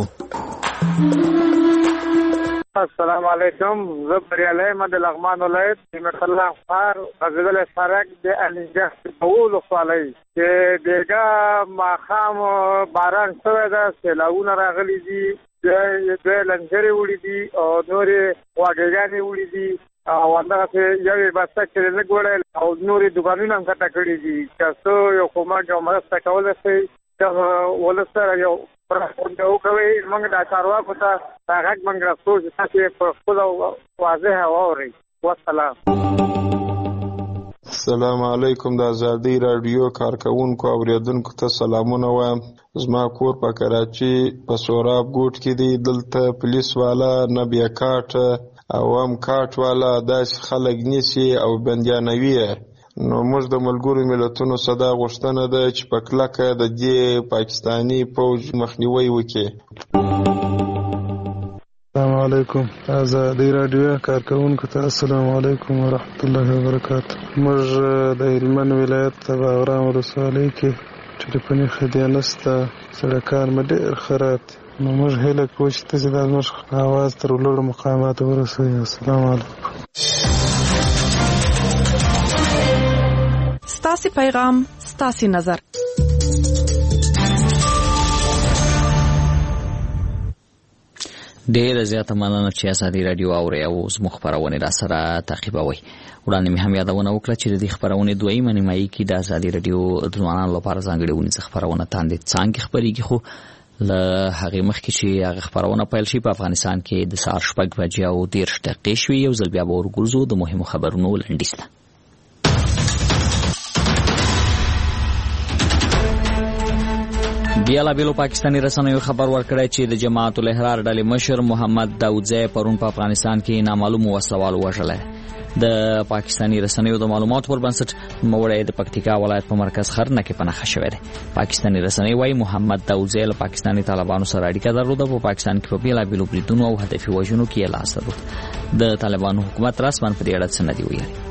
السلام علیکم، زه بریالی احمد لغمان ولایت نعمت الله خار غزل سرک د الینجه بول خپلای چې دغه ماخام باران شوی دا سیلاونه راغلي دي د لنجري وړي دي او نورې واګېګانې وړي دي او هغه یوې بسته چې لګوړل او نورې دکانونه هم کټه کړي دي تاسو یو کومه مرسته کولای شئ چې ولسره یو پرځو کوي موږ دا کاروبار ته هغه موږ راځو چې تاسو په خپل واضح اورئ. والسلام. السلام علیکم. د آزادۍ رادیو کارکونکو او اوریدونکو ته سلامونه وایم. زما کور په کراچي په سوراب ګوټ کې دی. دلته پولیس والا نه بیا کاټ او هم کاټ والا داسې خلک نیسي او بندیانوي. نو موږ د ملګرو ملتونو صدا غوښتنه ده چې په کلکه د دې پاکستاني فوج مخنیوي وکړي. علیکم. آزادی رادیو کارکونکو ته السلام علیکم ورحمت الله وبرکاته. موږ د هلمند ولایت د باغرام ولسوالۍ کې ټلیفوني خدمات نشته، سړکان مې ډېر خراب دي. نو موږ هیله کوو چې تاسو د موږ اواز تر لوړو مقاماتو ورسوئ. السلام علیکم. ستاسو پیغام ستاسو نظر. ډېر زیاته مننه چې آزادي رادیو اوري او زموږ خبرونه را سره تعقیبوي. وړاندې مې هم یادونه وکړه چې د خبرونه دویمه نیمایي کې د آزادي رادیو د ځوانانو لپاره ځانګړې ونیسه خبرونه تاندې څنګه خبريږي، خو له هغه مخکې چې هغه خبرونه پیل شي په افغانستان کې د سهار 6:10 شوي. یو ځل بیا به ورګرځو د مهمو خبرونو لنډیز ته. بیلابیلو پاکستاني رسنیو خبر ورکړی چې د جماعت الاحرار ډلې مشر محمد داودزی پرون په افغانستان کې نامعلوم وسلوال وژلی. د پاکستاني رسنیو د معلوماتو پر بنسټ نوموړی د پکتیکا ولایت په مرکز خرنه کې پناه شوی دی. پاکستاني رسنۍ وايي محمد داودزی له پاکستاني طالبانو سره اړیکه درلوده. په پاکستان کې په بیلابیلو بریدونو او هدفي وژنو کې یې لاس درلود. د طالبانو حکومت رسماً په دې اړه څه نه دی ویلي.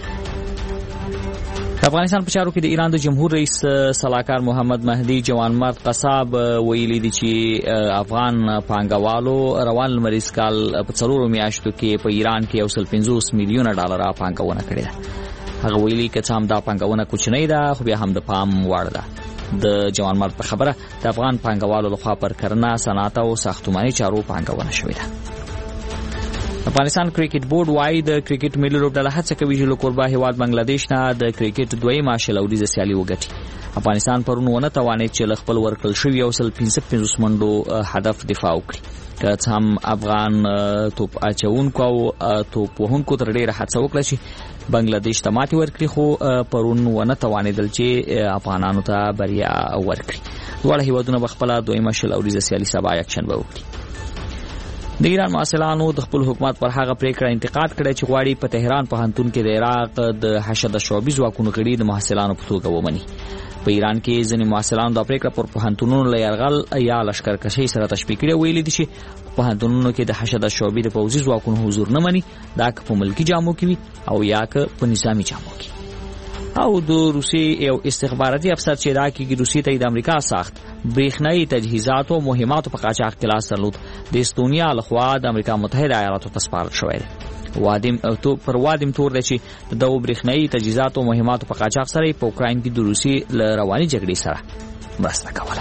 افغانستان په چارو کې د ایران د جمهور رئیس صلاحکار محمد مهدي جوانمرد قصاب ویلي دي چې افغان پانګوالو روان لمریز کال په 4 میاشتو کې په ایران کې 150 میلیونه ډالر پانګونه کړې ده. هغه ویلي چې هم دا پانګونه کوچنۍ ده خو بیا هم د پام وړ ده. د جوانمرد په خبره د افغان پانګوالو لخوا پر کرنه، صنعت او ساختماني چارو پانګونه شوې ده. افغانستان کرکټ بورډ وايي د کرکټ ملي لوبډله هڅه کوي چې له کوربه هیواد بنگلاديش نه د کرکټ دویمه شلوریزه سیالي وګټي. افغانستان پرون ونه توانید چې خپل ورکړل شوی 155 منډو هدف دفاع وکړي. که څه هم افغان توپ اچونکو او توپ وهونکو تر ډیره هڅه وکړه چې بنگلاديش ته ماتې ورکړي، خو پرون ونه توانیدل چې افغانانو ته بریا ورکړي. دواړه هیوادونه بخپله دویمه شلوریزه سیالي سبا یکشنبه وکړي. د ایران محصلانو د خپل حکومت پر هغه پریکړه انتقاد کړی چې غواړي په تهران پوهنتون کې د عراق د حشد شعبي ځواکونو غړي د محصلانو په توګه ومني. په ایران کې ځینې محصلانو د پریکړه پر پوهنتونونو له یرغل یا لشکرکشي سره تشبیه کړي. ویلي دي چې پوهنتونونو کې د حشد شعبي د پوځي ځواکونو حضور نه مني، دا که په ملکی جامو کې وي او یا که په نظامی جامو کې. او د روسي یو استخباراتي افسر چې دا کې روسي ته د امریکا ساخت برېښنايي تجهیزات او مهمات په قاچاق کې لاس درلود. د استونیا لخوا د امریکا متحده ایالاتو ته سپارل شوی دی. وادم تور دی چې د برېښنايي تجهیزات او مهمات په قاچاق سره په اوکراین کې د روسي له رواني جګړې سره مرسته کوله.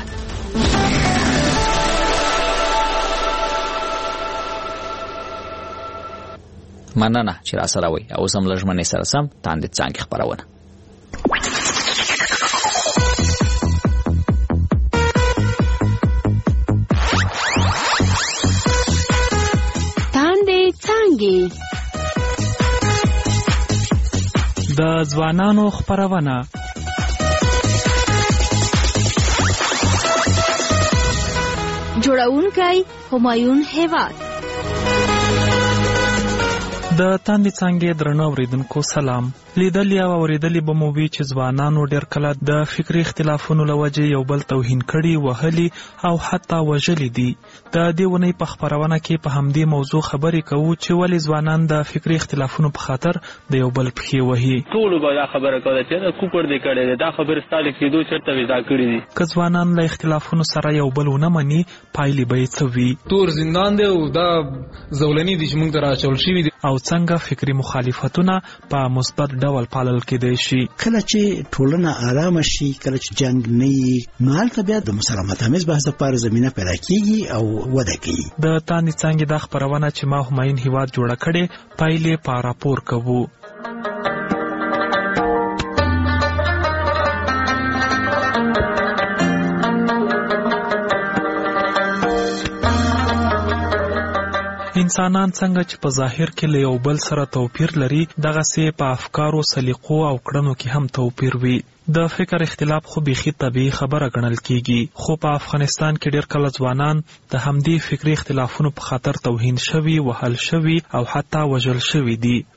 مننه چې را سره وي او سم لږمنې سره سم تاندې څنګه خبرونه. د ځوانانو خبرونه. جوړونکی همایون هیواد. د تاندې څنګه درنو اوریدونکو سلام. لیدلې او اوریدلې به مو وی چې ځوانانو ډېر کله د فکری اختلافونو لوجه یو بل توهین کړي، وهلي او حتی وژلي دي. د دې ونې په خبرونه کې په همدې موضوع خبرې کوو چې ولې ځوانان د فکری اختلافونو په خاطر د یو بل پښې وهي. ټول به دا خبره کوي چې دا کوپر دې کړي، دا خبره ستاسو کېدو چرته ودا کړی دي. که ځوانان له اختلافونو سره یو بل ونه مني، پایلې به یې څه وي؟ تور زندان دی او دا زولنی دي چې موږ ته راچول شوي دي. او څنګه فکری مخالفتونه په مثبت ډول پالل کېدای شي. کله چې ټولنه آرام شي، کله چې جنگ نه وي، نو هلته بیا د مسالمت آمیز بحث لپاره زمینه پیدا کیږي او وده کوي. د تاندې څنګه د خبرونه چې ما همایون هیواد جوړه کړي پایلې په راپور کوو. انسانان څنګه چې په ظاهر کې له یو بل سره توپیر لري، دغه سه په افکارو، سلیقو او کړنو کې هم توپیر وي. د فکر اختلاف خو بيخي طبيعي خبره ګڼل کیږي، خو په افغانستان کې ډېر کله ځوانان د همدې فکری اختلافونو په خاطر توهین شوي، وهل شوي او حتی وژل شوي دي.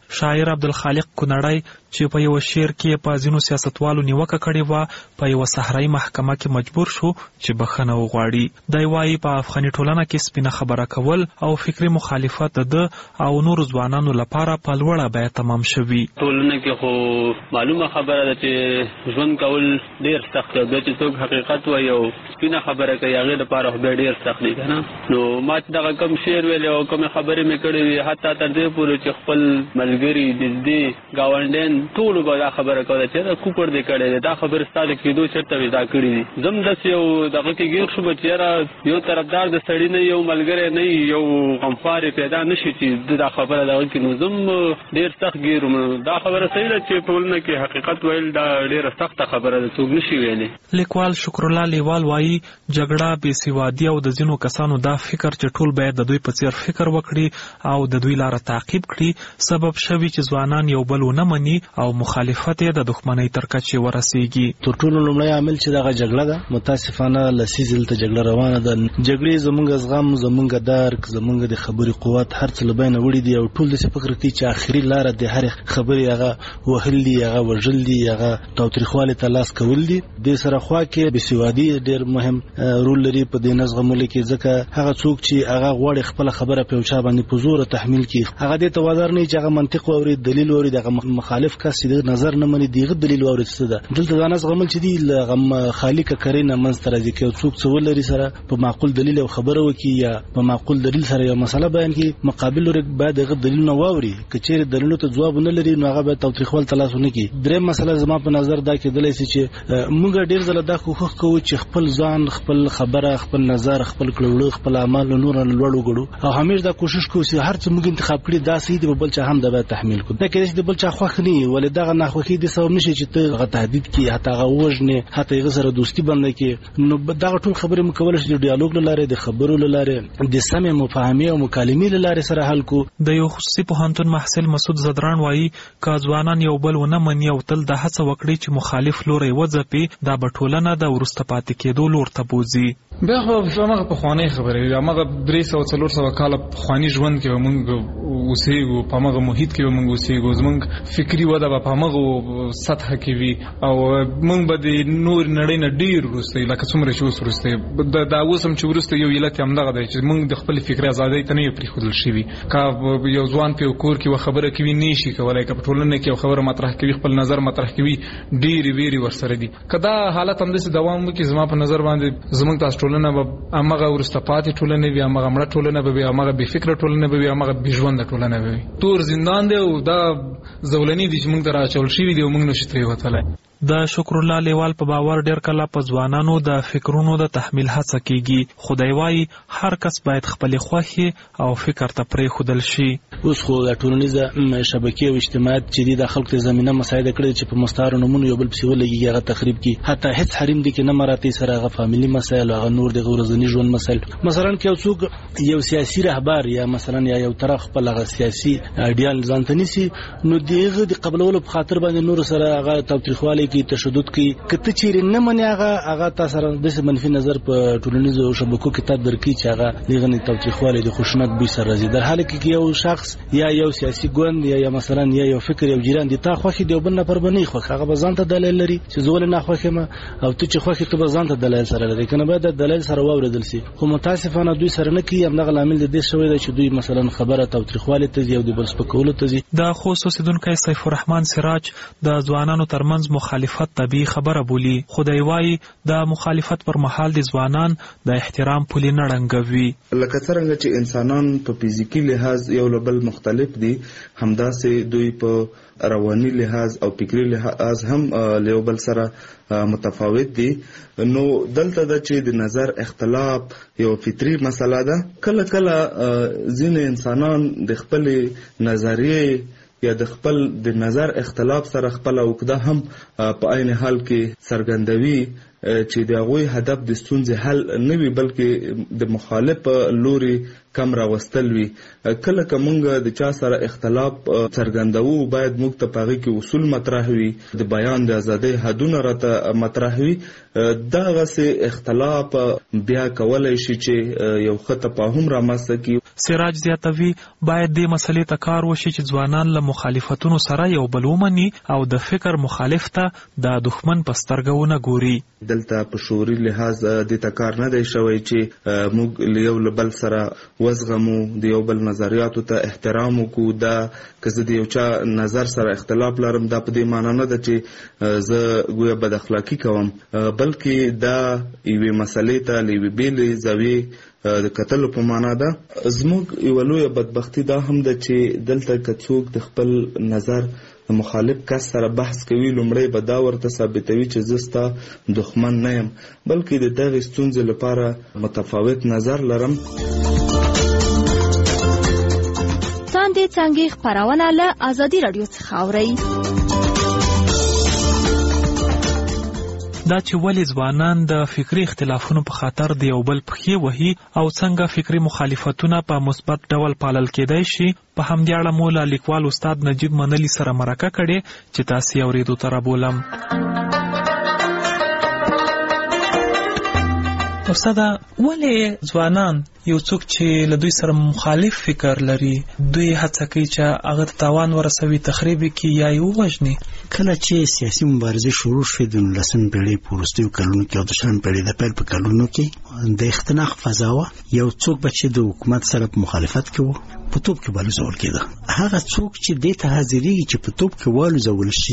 شاعر عبدالخالق کونړی چې په یو شعر کې په ځینو سیاستوالو نیوکه کړې وه په یو صحرایي محکمه کې مجبور شو چې بخښنه وغواړي. دی وایي په افغاني ټولنه کې سپینه خبره کول او فکري مخالفت د او نورو ځوانانو لپاره په لوړه بیه تمام شوي. ټولنه کې خو معلومه خبره ده چې ژوند کول ډیر سخت دی. بیا چې څوک حقیقت وایي او سپینه خبره کوي هغې لپاره خو بیا ډیر سخت دی که نه. نو ما چې دغه کم شعر ویلی او کومې خبرې مې کړې وي حتی تر دې پورې چې خپل ملګري نږدې ګاونډیان ټولو به دا خبره کوله چې دا کوپړ دې کړی دی، دا خبرې ستا د کېدو چېرته وې دا کړي دي. زه هم داسې یو دغه کې ګیر شوم چې یاره یو طرفدار د سړي نه یو ملګری نه یو غمخوار پیدا نه شي چې دا خبره دغه کې. نو زه هم ډېر سخت ګیر وم. دا خبره صحیح ده چې ټولنه کې حقیقت ویل دا ډېره سخته خبره ده، څوک نه شي ویلی. لیکوال شکرالله لیوال وایي جګړه بېسوادي او د ځینو کسانو دا فکر چې ټول باید د دوی په څېر فکر وکړي او د دوی لاره تعقیب کړي سبب شوي چې ځوانان یو بل ونه مني او مخالفت یې د دښمنۍ تر کچې ورسیږي. تر ټولو لومړی عامل چې دغه جګړه ده، متاسفانه لسیز دلته جګړه روانه ده. جګړې زمونږ زغم، زمونږ درک، زمونږ د خبرې قوت هر څه له بینه وړي دي او ټول داسې فکر کوي چې آخري لاره د هرې خبرې هغه وهل دي، هغه وژل دي، هغه تاوتریخوالي ته لاس کول دي. دې سره خوا کې بېسوادي ډېر مهم رول لري په دې نه زغملو کې، ځکه هغه څوک چې هغه غواړي خپله خبره په یو چا باندې په زوره تحمیل کړي هغه دې ته وادار نه وي چې هغه منطق واوري، دلیل واوري، دغه مخالف کس چې د نظر نه مني دغه دلیل واوري. څه ده دلته دا نه زغمل چې دی له خالي ککرۍ نه منځته راځي که یو څوک څه ولري سره په معقول دلیل او خبره وکړي یا په معقول دلیل سره یو مسله بیان کړي، مقابل لوري باید دغه دلیلونه واوري. که چیرې دلیلو ته ځواب نه لري نو هغه باید تاوتریخوال ته لاس ونه کړي. درېیم مسله زما په نظر دا کېدلی شي چې موږ ډېر ځله دا کوښښ کوو چې خپل ځان، خپل خبره، خپل نظر، خپل کړه، خپل اعمال له نورو نه لوړ وګڼو او همیشه دا کوشش کوو چې هر څه موږ انتخاب کړي دا صحیح دی، بل چا هم دا باید تحمیل کړو. دا کېدای شي د بل چا خوښ نه وي، ولې دغه ناخوښي دې سبب نه شي چې ته هغه تهدید کړي، حتی هغه ووژنې، حتی هغه سره دوستي بنده کړي. نو دغه ټول خبرې موږ کولی شو د ډیالوګ له لارې، د خبرو له لارې، د سمې مفاهمې او مکالمې له لارې سره حل کړو. د یو خصوصي پوهنتون محصل مسعود زدران وایي که ځوانان یو بل ونه مني او تل د هڅه وکړي چې مخالف لوری وځپي دا به ټولنه د وروسته پاتې کېدو لور ته بوځي. بیا خو هماغه پخوانۍ خبرې هماغه 300-400 کاله پخواني ژوند کې به موږ اوسېږو، په هماغه محیط کې به موږ اوسېږو، زموږ فکري وده به په هماغه سطحه کې وي او موږ به د نور نړۍ نه ډېر وروسته لکه څومره چې اوس وروسته دا اوس هم چې وروسته یو علت یې همدغه دی چې موږ د خپل فکري ازادۍ ته نه یو پرېښودل شوي. که یو ځوان په یو کور کې یوه خبره کوي نه شي کولی، که په ټولنه کې یو خبره مطرح کوي، خپل نظر مطرح کوي، ډېرې ویرې ورسره دي. که دا حالت همداسې دوام وکړي زما په نظر باندې زموږ تاسو ټولنه به همغه وروسته پاتې ټولنه وي، همغه مړه ټولنه به وي، همغه بې فکره ټولنه به وي، همغه بې ژونده ټولنه به وي. تور زندان دی او دا زولنې دي چې موږ ته راچول شوي دي او موږ نشو ترې وتلی. د شکرالله لیوال په باور ډېر کله په ځوانانو د فکرونو د تحمیل هڅه کیږي، خو دی وایي هر کس باید خپلې خوښې او فکر ته پرېښودل شي. اوس خو د ټولنیزه شبکې او اجتماعات چې دي د خلکو ته زمینه مساعده کړې چې په مستعارو نومونو یو بل پسې ولګېږي، هغه تخریب کړي. حتی هېڅ حریم دي کې نه مراتې سره هغه فامیلي مسایل او هغه نور د ورځني ژوند مسایل. مثلا که یو څوک یو سیاسي رهبر یا مثلا یو طرف خپل هغه سیاسي ایډیال ځان ته نیسي نو د هغه د قبلولو په خاطر باندې نور سره هغه تاوتریخوالی کی تشدد کی کته چیرې نه مني هغه تاسو سره د منفي نظر په ټولنیزو شبکو کې تاسو درکې چې هغه لغنی تاوتریخوالی د خوشنط به سره راځي. در حال کې یو شخص یا یو سیاسي ګوند یا مثلا یو فکر یو جیران دي تا خوخي دی بل نه پر بنې خو هغه بزان ته دلیل لري چې زول نه خوخه ما او ته چې خوخي ته بزان ته دلیل سره لري کنه باید دلیل سره واوریدل سي. خو متاسفانه دوی سره نه کوي. همدغه عامل د دې شوی دی چې دوی مثلا خبره تاوتریخوالی ته یو د بل سپکولو ته دي. د خصوصي دونکو سیف الرحمن سراج د ځوانانو ترمنځ مخالفت طبيعي خبره بولی، خدای وای د مخالفت پر مهال د ځوانان د احترام پولې نه ړنګوي. لکه څنګه چې انسانان په فزیکی لحاظ یو بل مختلف دي، همداسې دوی په رواني لحاظ او فکری لحاظ هم له بل سره متفاوت دي. نو دلته د چې د نظر اختلاف یو فطری مسله ده. کله کله ځینې انسانان د خپل نظریه یا د خپل د نظر اختلاف سره خپل عقده هم په عین حال کې څرګندوي چې د هغوی هدف د ستونزې حل نه وي بلکې د مخالف لوري کم راوستل وي. کله که موږ د چا سره اختلاف څرګندوو باید موږ ته په هغې کې اصول مطرح وي، د بیان د ازادۍ حدونه راته مطرح وي. دغسې اختلاف بیا کولی شي چې یو ښه تفاهم رامنځته کړي. سراج زیاتوي باید د مسلې ته کار وشي چې ځوانان له مخالفتونو سره یو بل ومني او د فکر مخالف ته د دښمن په سترګه ونه ګوري. دلته په شعوري لحاظ د تکار نه دی شوی چې موږ له یو بل سره وزغمو، د یو بل نظریاتو ته احترام وکړو. دا که زه د یو چا نظر سره اختلاف لرم دا په دې معنی نه ده چې زه ګویا بد اخلاقی کوم، بلکې دا یوې مسلې ته له یوې بېلې زاویې د کتلو په معنا ده. زموږ یوه لویه بدبختي دا هم ده چې دلته که څوک د خپل نظر مخالف کس سره بحث کوي لومړی به دا ورته ثابتوي چې زه ستا دښمن نه یم، بلکې د دغې ستونزې لپاره متفاوت نظر لرم. څاندې څانګې خپرونه له ازادي راډیو څخه اورئ. دا چې ولې ځوانان د فکري اختلافونو په خاطر د یو بل پښې وهي او څنګه فکري مخالفتونه په مثبت ډول پالل کېدای شي، په همدې اړه مو له لیکوال استاد نجیب منلي سره مرکه کړې چې تاسې یې اورېدو ته رابولم. استاده، ولې ځوانان یو څوک چې له دوی سره مخالف فکر لري دوی هڅه کوي چې هغه ته تاوان ورسوي، تخریب کړي یا یې ووژني؟ کله چې سیاسي مبارزې شروع شوې د 19مې پېړۍ په وروستیو کلونو کې او د 20مې پېړۍ د پیل په کلونو کې د اختناق فضا وه. یو څوک به چې د حکومت سره په مخالفت کې و په توپ کې به الوځول کېده. هغه څوک چې دې ته حاضرېږي چې په توپ کې والوځول شي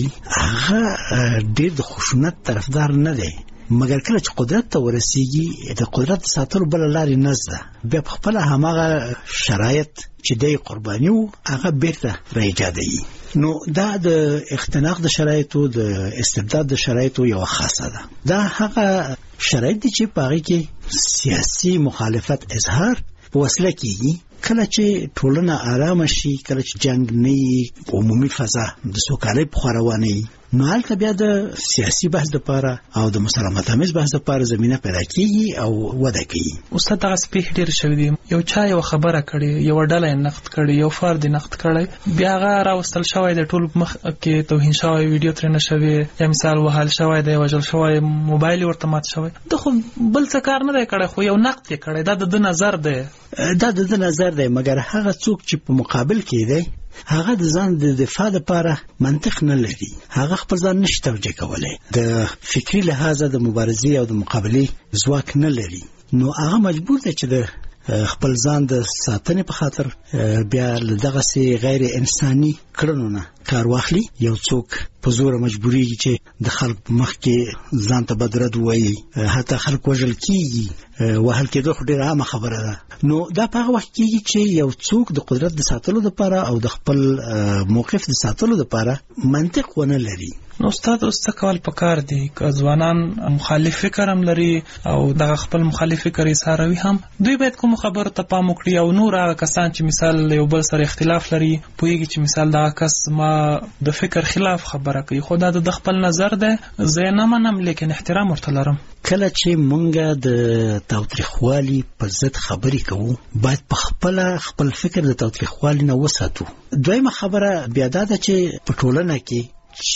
هغه ډېر د خشونت طرفدار نه دی، مګر کله چې قدرت ته ورسیږي د قدرت ساتلو بله لارې نشته، بیا په خپله هماغه شرایط چې دی قرباني و هغه بیرته راایجادوي. نو دا د اختناق د شرایطو د استبداد د شرایطو یوه خاصه ده. دا هغه شرایط دي چې په هغې کې سیاسي مخالفت اظهار په وسیله کېږي. کله چې ټولنه آرامه شي، کله چې جنگ نه وي، عمومي فضا د سوکالۍ په خوا روانه وي، نو هلته بیا د سیاسي بحث دپاره او د مسالمت آمیز بحث دپاره زمینه پیدا کېږي او وده کوي. استاد، دغسې پیښې ډېرې شوي دي، یو چا یوه خبره کړې، یوه ډله یې نقد کړې، یو فرد یې نقد کړی، بیا هغه راوستل شوی د ټولو په مخ کې توهین شوی، ویډیو ترېنه شوې، یا مثال وهل شوی دی، وژل شوی، موبایل یې ورته مات شوی. ده خو بل څه کار نه دی کړی، خو یو نقد یې کړی. دا د ده نظر دی، دا د ده نظر دی، مګر هغه څوک چې په مقابل کې دی هغه د ځان د دفاع لپاره منطق نه لري، هغه خپل ځان نشي توجیه کولی، د فکري لحاظه د مبارزې او د مقابلې ځواک نه لري، نو هغه مجبور دی چې د خپل ځان د ساتنې په خاطر بیا له دغسې غیر انساني کړنو نه کار واخلي. یو څوک په زوره مجبوریږي چې د خلک په مخ کې ځان ته بدرد ووایي، حتی خلک وژل کېږي، وهل کېدل خو ډېره عامه خبره ده. نو دا په هغه وخت کېږي چې یو څوک د قدرت د ساتلو دپاره او د خپل موقف د ساتلو دپاره منطق ونه لري. نو استاد، اوس څه کول پکار دي؟ که ځوانان مخالف فکر هم لري او دغه خپل مخالف فکر اظهاروي هم، دوی باید کومو خبرو ته پام وکړي او نور هغه کسان چې مثال یو بل سره اختلاف لري پوهېږي چې مثال دغه کس ما د فکر خلاف خبره کوي، خو دا د خپل نظر دی، زه یې نه منم لیکن احترام ورته لرم. کله چې مونږ د تاوتریخوالي په ضد خبرې کوو باید په خپل فکر د تاوتریخوالي نه وساتو. دویمه خبره بیا دا ده چې په ټولنه کې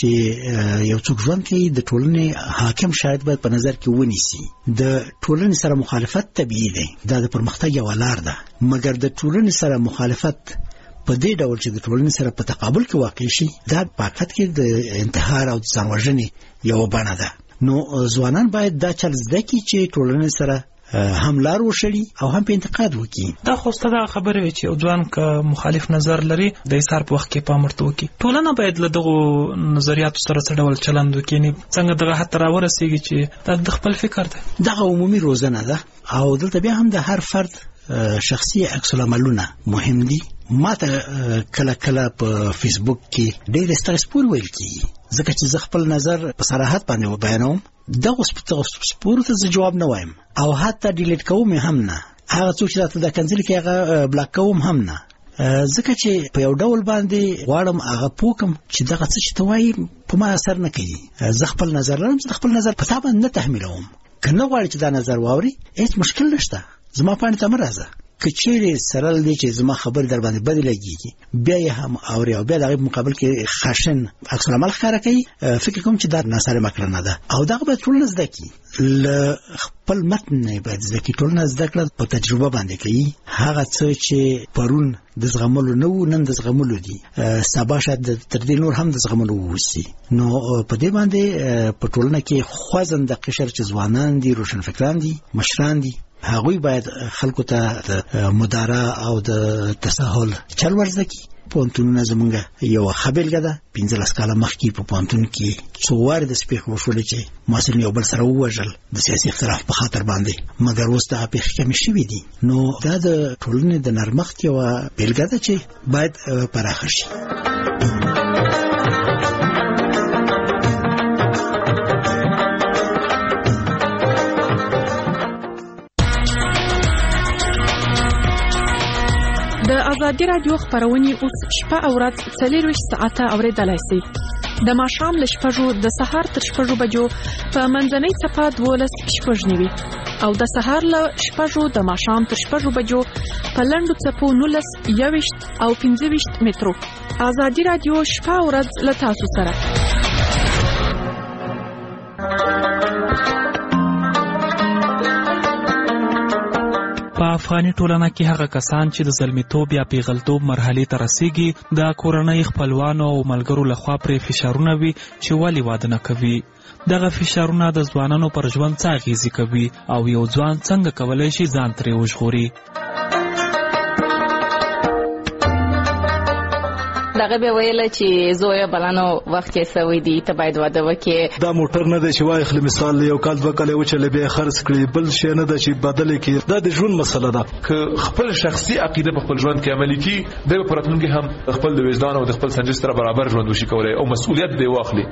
چې یو څوک ژوند کوي د ټولنې حاکم شاید باید په نظر کې ونیسي. د ټولنې سره مخالفت طبیعي دی، دا د پرمختګ یوه لار ده، مګر د ټولنې سره مخالفت په دې ډول چې د ټولنې سره په تقابل کې واقع شي دا په حقیقت کې د انتحار او د ځان وژنې یوه بڼه ده. نو ځوانان باید دا چل زده کړي چې ټولنې سره هم لار وشړي او هم په انتقاد وکړي. دا خو ستاسو خبره وي چې یو ځوان که مخالف نظر لري د ایثار په وخت کې پام ورته وکړي. ټولنه باید له دغو نظریاتو سره څه ډول چلند وکړي، څنګه دغه حد ته راورسېږي چې دا د خپل فکر دی. دغه عمومي روزنه ده او دلته بیا هم د هر فرد شخصي عکس العملونه مهم دي. ما ته کله کله په فیسبوک کې ډېر ستاسپور ویل کېږي، ځکه چې زه خپل نظر په صراحت باندې بیانوم. دغه سپورو ته زه جواب نه وایم او حتی ډیلیټ کوم هم نه. هغه څوک چې راته دا کنځلې کوي هغه بلاک کوم هم نه، ځکه چې په یو ډول باندې غواړم هغه پوه کړم چې دغه څه چې ته وایي په ما اثر نه کوي. زه خپل نظر لرم، زه خپل نظر په تا باندې نه تحمیلوم. که نه غواړې چې دا نظر واوري هیڅ مشکل نشته، زما پاڼې ته مه راځه. کچېره سره دې چې زما خبر در باندې بدل لګيږي بیا یې هم اوري او بیا د مقابل کې خشن عکس العمل ښکاره کوي فکر کوم چې دا ناسره مکرنه ده او دا به ټول زده کی ل خپل متن نه باید زده کی ټول نه زده کړه په تجربه باندې کوي هغه څه چې پرون د زغملو نو نن د زغملو دي سبا شاید تر دې نور هم د زغملو وسی نو په دې باندې په ټولنه کې خوځند قشر چې ځوانان دي روشنفکران دي مشران دي هغوی باید خلکو ته مدارا او د تساهل چل ورزده کی پونتون زمونږ یو خبرګه ده 15 کاله مخکې په پونتون کې څو واره د سپیخ وشول چې مسلمان یو بل سره وژل د سیاسي اختلاف په خاطر باندې مګر اوس دا په کمی شوی دي نو دا د ټولنې د نرمښت یو بیلګه ده چې باید پراخه شي د ازادي رادیو خبرونه اوس شپه او ورځ 24 ساعته اوریدلای شئ د ماښام له 6 د سهار تر 6 بجو په منځنۍ صفه 12:09 او د سهار له 6 د ماښام تر 6 بجو په لنډو څپو 19 21 او 25 مترو ازادي رادیو شپه او ورځ له تاسو سره په افغاني ټولنه کې هغه کسان چې د ظلمیتوب یا پیغلتوب مرحلې ته رسیږي د کورنۍ خپلوانو او ملګرو لخوا پرې فشارونه وي چې ولې واده نه کوي دغه فشارونه د ځوانانو پر ژوند څه اغیزه کوي او یو ځوان څنګه کولای شي ځان ترې وژغوري دغه به ویل چې زویا بلانو وخت یې سوي دي ته باید واده وکې دا موټر نه دی چې وای خل مثال یو کال دوه کال وچلې به خرڅ کړي بل شي نه دی چې بدل کړي دا د ژوند مسله ده که خپل شخصي عقیده په خپل ژوند کې عملي کی د پراتونکو هم خپل د وجدان او د خپل سنجش سره برابر ژوند وشي کولای او مسؤلیت دی واخلي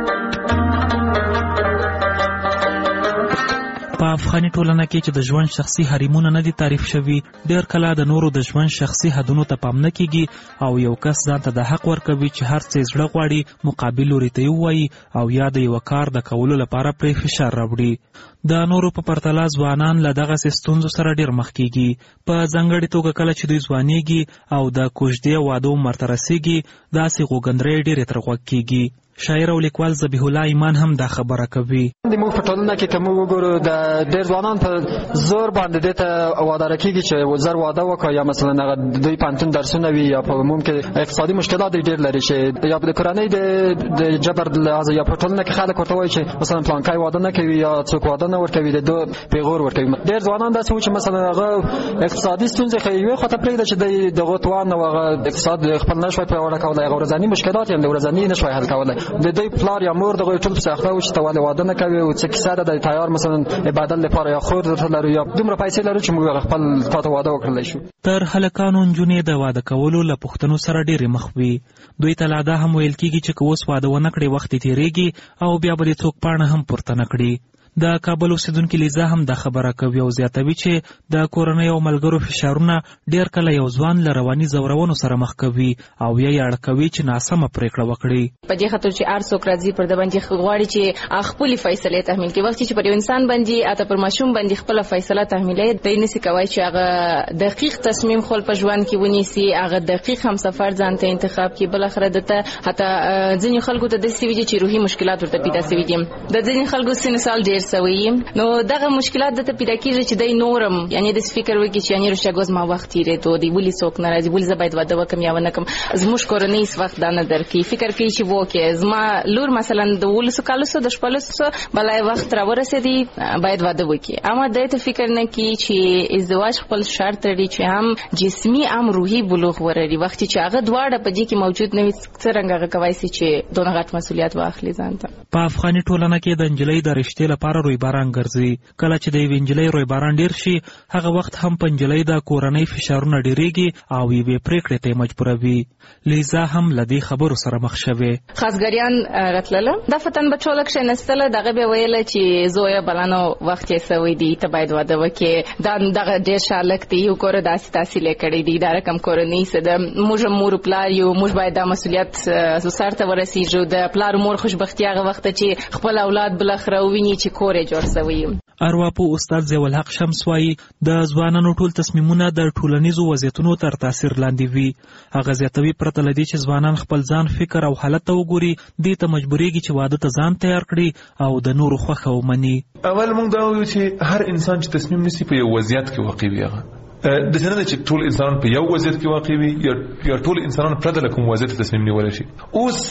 په افغاني ټولنه کې چې د ژوند شخصي حریمونه نه دي تعریف شوي ډېر کله د نورو د ژوند شخصي حدونو ته پام نه کیږي او یو کس ځان ته د حق ورکوي چې هر څه زړه غواړي مقابل لوري ته ووایي او یا د یو کار د کولو لپاره پرې فشار راوړي د نورو په پرتله ځوانان له دغه ستونزو سره ډېر مخ کیږي په ځانګړې توګه کله چې دوی ځوانيږي او د کوژدې وادو مرته رسیږي داسې غوګندرې ډېرې تر غوږ کیږي شاعر او لیکوال ذبیح الله ایمان هم دا خبره کوي د موږ په ټولنه کې کوم وګورو د ډېر ځوانان په زور باندې دته واده کیږي چې زر واده وکړي یا مثلا دوی پانتون درسونه وي یا په ممکن اقتصادي مشکلات ډېر لري چې یا د کورنۍ د جبر لحاظ یا په ټولنه کې خلک ورته وایي چې مثلا پلانکای واده نه کوي یا څوک واده نه ورکوي د دوه پیغور ورکوي ډېر ځوانان داسې و چې مثلا هغه اقتصادي ستونزې خو خاطر پرېږده چې د غوتوان او اقتصاد خپل نشوي پیاوړی کولای هغه ورځنی مشکلات یې د ورځنی نشوي حل کولای د دوی پلار یا مور دغه ټول څه اخلاق چې تواله واده نه کوي او څه کیسه ده د تیار مثلا عبادت لپاره یا خور درته یا دومره پیسې لري چې موږ خپل تاسو واده وکړلی شو تر هلکانو نجونې د واده کولو له پوښتنو سره ډېرې مخ وي دوی ته لا دا هم ویل کېږي چې که اوس واده ونه کړي وخت یې تېرېږي او بیا به دې څوک پاڼه هم پورته نه کړي د کابل اوسیدونکي لیزا هم دا خبره کوي او زیاتوي چې د کورنۍ او ملګرو فشارونه ډېر کله یو ځوان له رواني ځورونو سره مخ کوي او یا یې اړه کوي چې ناسمه پرېکړه وکړي په دې خاطر چې هر څوک راځي پر د باندې غواړي چې خپل فیصله تحمیل کړي وخت چې پر یو انسان باندې اته پر ماشوم باندې خپل فیصله تحمیلې د نسی کوي چې هغه دقیق تصمیم خپل په ژوند کې ونیسي هغه دقیق هم سفر ځان ته انتخاب کړي بل اخر دته حتی ځینې خلکو ته د سوي چې روحي مشکلات ورته پیدا شوي دي د ځینې خلکو سن سال ډېر سوي نو دغه مشکلات د ته پیدا کیږي چې د نورم یعنی د فکر وکړي چې یعنی رښتیا ګوز ما وخت تیرې ته دی ولې څوک ناراضي ولې زباید واده وکم یا ونه کوم زموږ کورنۍ اس وخت دا نه درکې فکر کوي چې وکه زما لور مثلا د ولسو کالسو د شپلسو بلای وخت را ورسېدي باید واده وکړي اما د ته فکر نه کوي چې ازدواج خپل شرط لري چې هم جسمي هم روحي بلوغ ورري وخت چې هغه دواړه په دې کې موجود نه وي څنګه هغه کوي چې دونه غټ مسولیت واخلي ځان ته په افغاني ټولنه کې د انجلۍ د رشتې لپاره روی باران ګرځي کله چې د وینجلۍ روی باران ډیر شي هغه وخت هم پنجلۍ د کورنۍ فشارونه ډیریږي او یې پریکړې ته مجبوروي لیزا هم لدی خبرو سره مخ شوه خاصګریان راتلله د فتن بچولک شنستله دغه به ویل چې زویا بلانو وخت یې سوي دي ته باید واده وکې دا دغه ډیر شالک دی یو کور داسې تحصیل کړی دی دا رقم کورنۍ سره د موږ مور پلار یو موږ باید د مسولیت سره ورسیږو د پلار مور خوشبختي هغه وخت چې خپل اولاد بل خره ویني چې کور جوړ شوی. ارواپوه استاد ضیاء الحق شمس وايي د ځوانانو ټول تصمیمونه د ټولنیزو وضعیتونو تر تاثیر لاندې وي. هغه زیاتوي پرته له دې چې ځوانان خپل ځان فکر او حالت ته وګوري دې ته مجبورېږي چې واده ته ځان تیار کړي او د نورو خوښه ومني. اول موږ دا وایو چې هر انسان چې تصمیم نیسي په یو وضعیت کې واقع وي. هغه د څه نه ده چې ټول انسانان په یو وضعیت کې واقع وي یا ټول انسانان پرته له کوم وضعیت تصمیم نیولی شي. اوس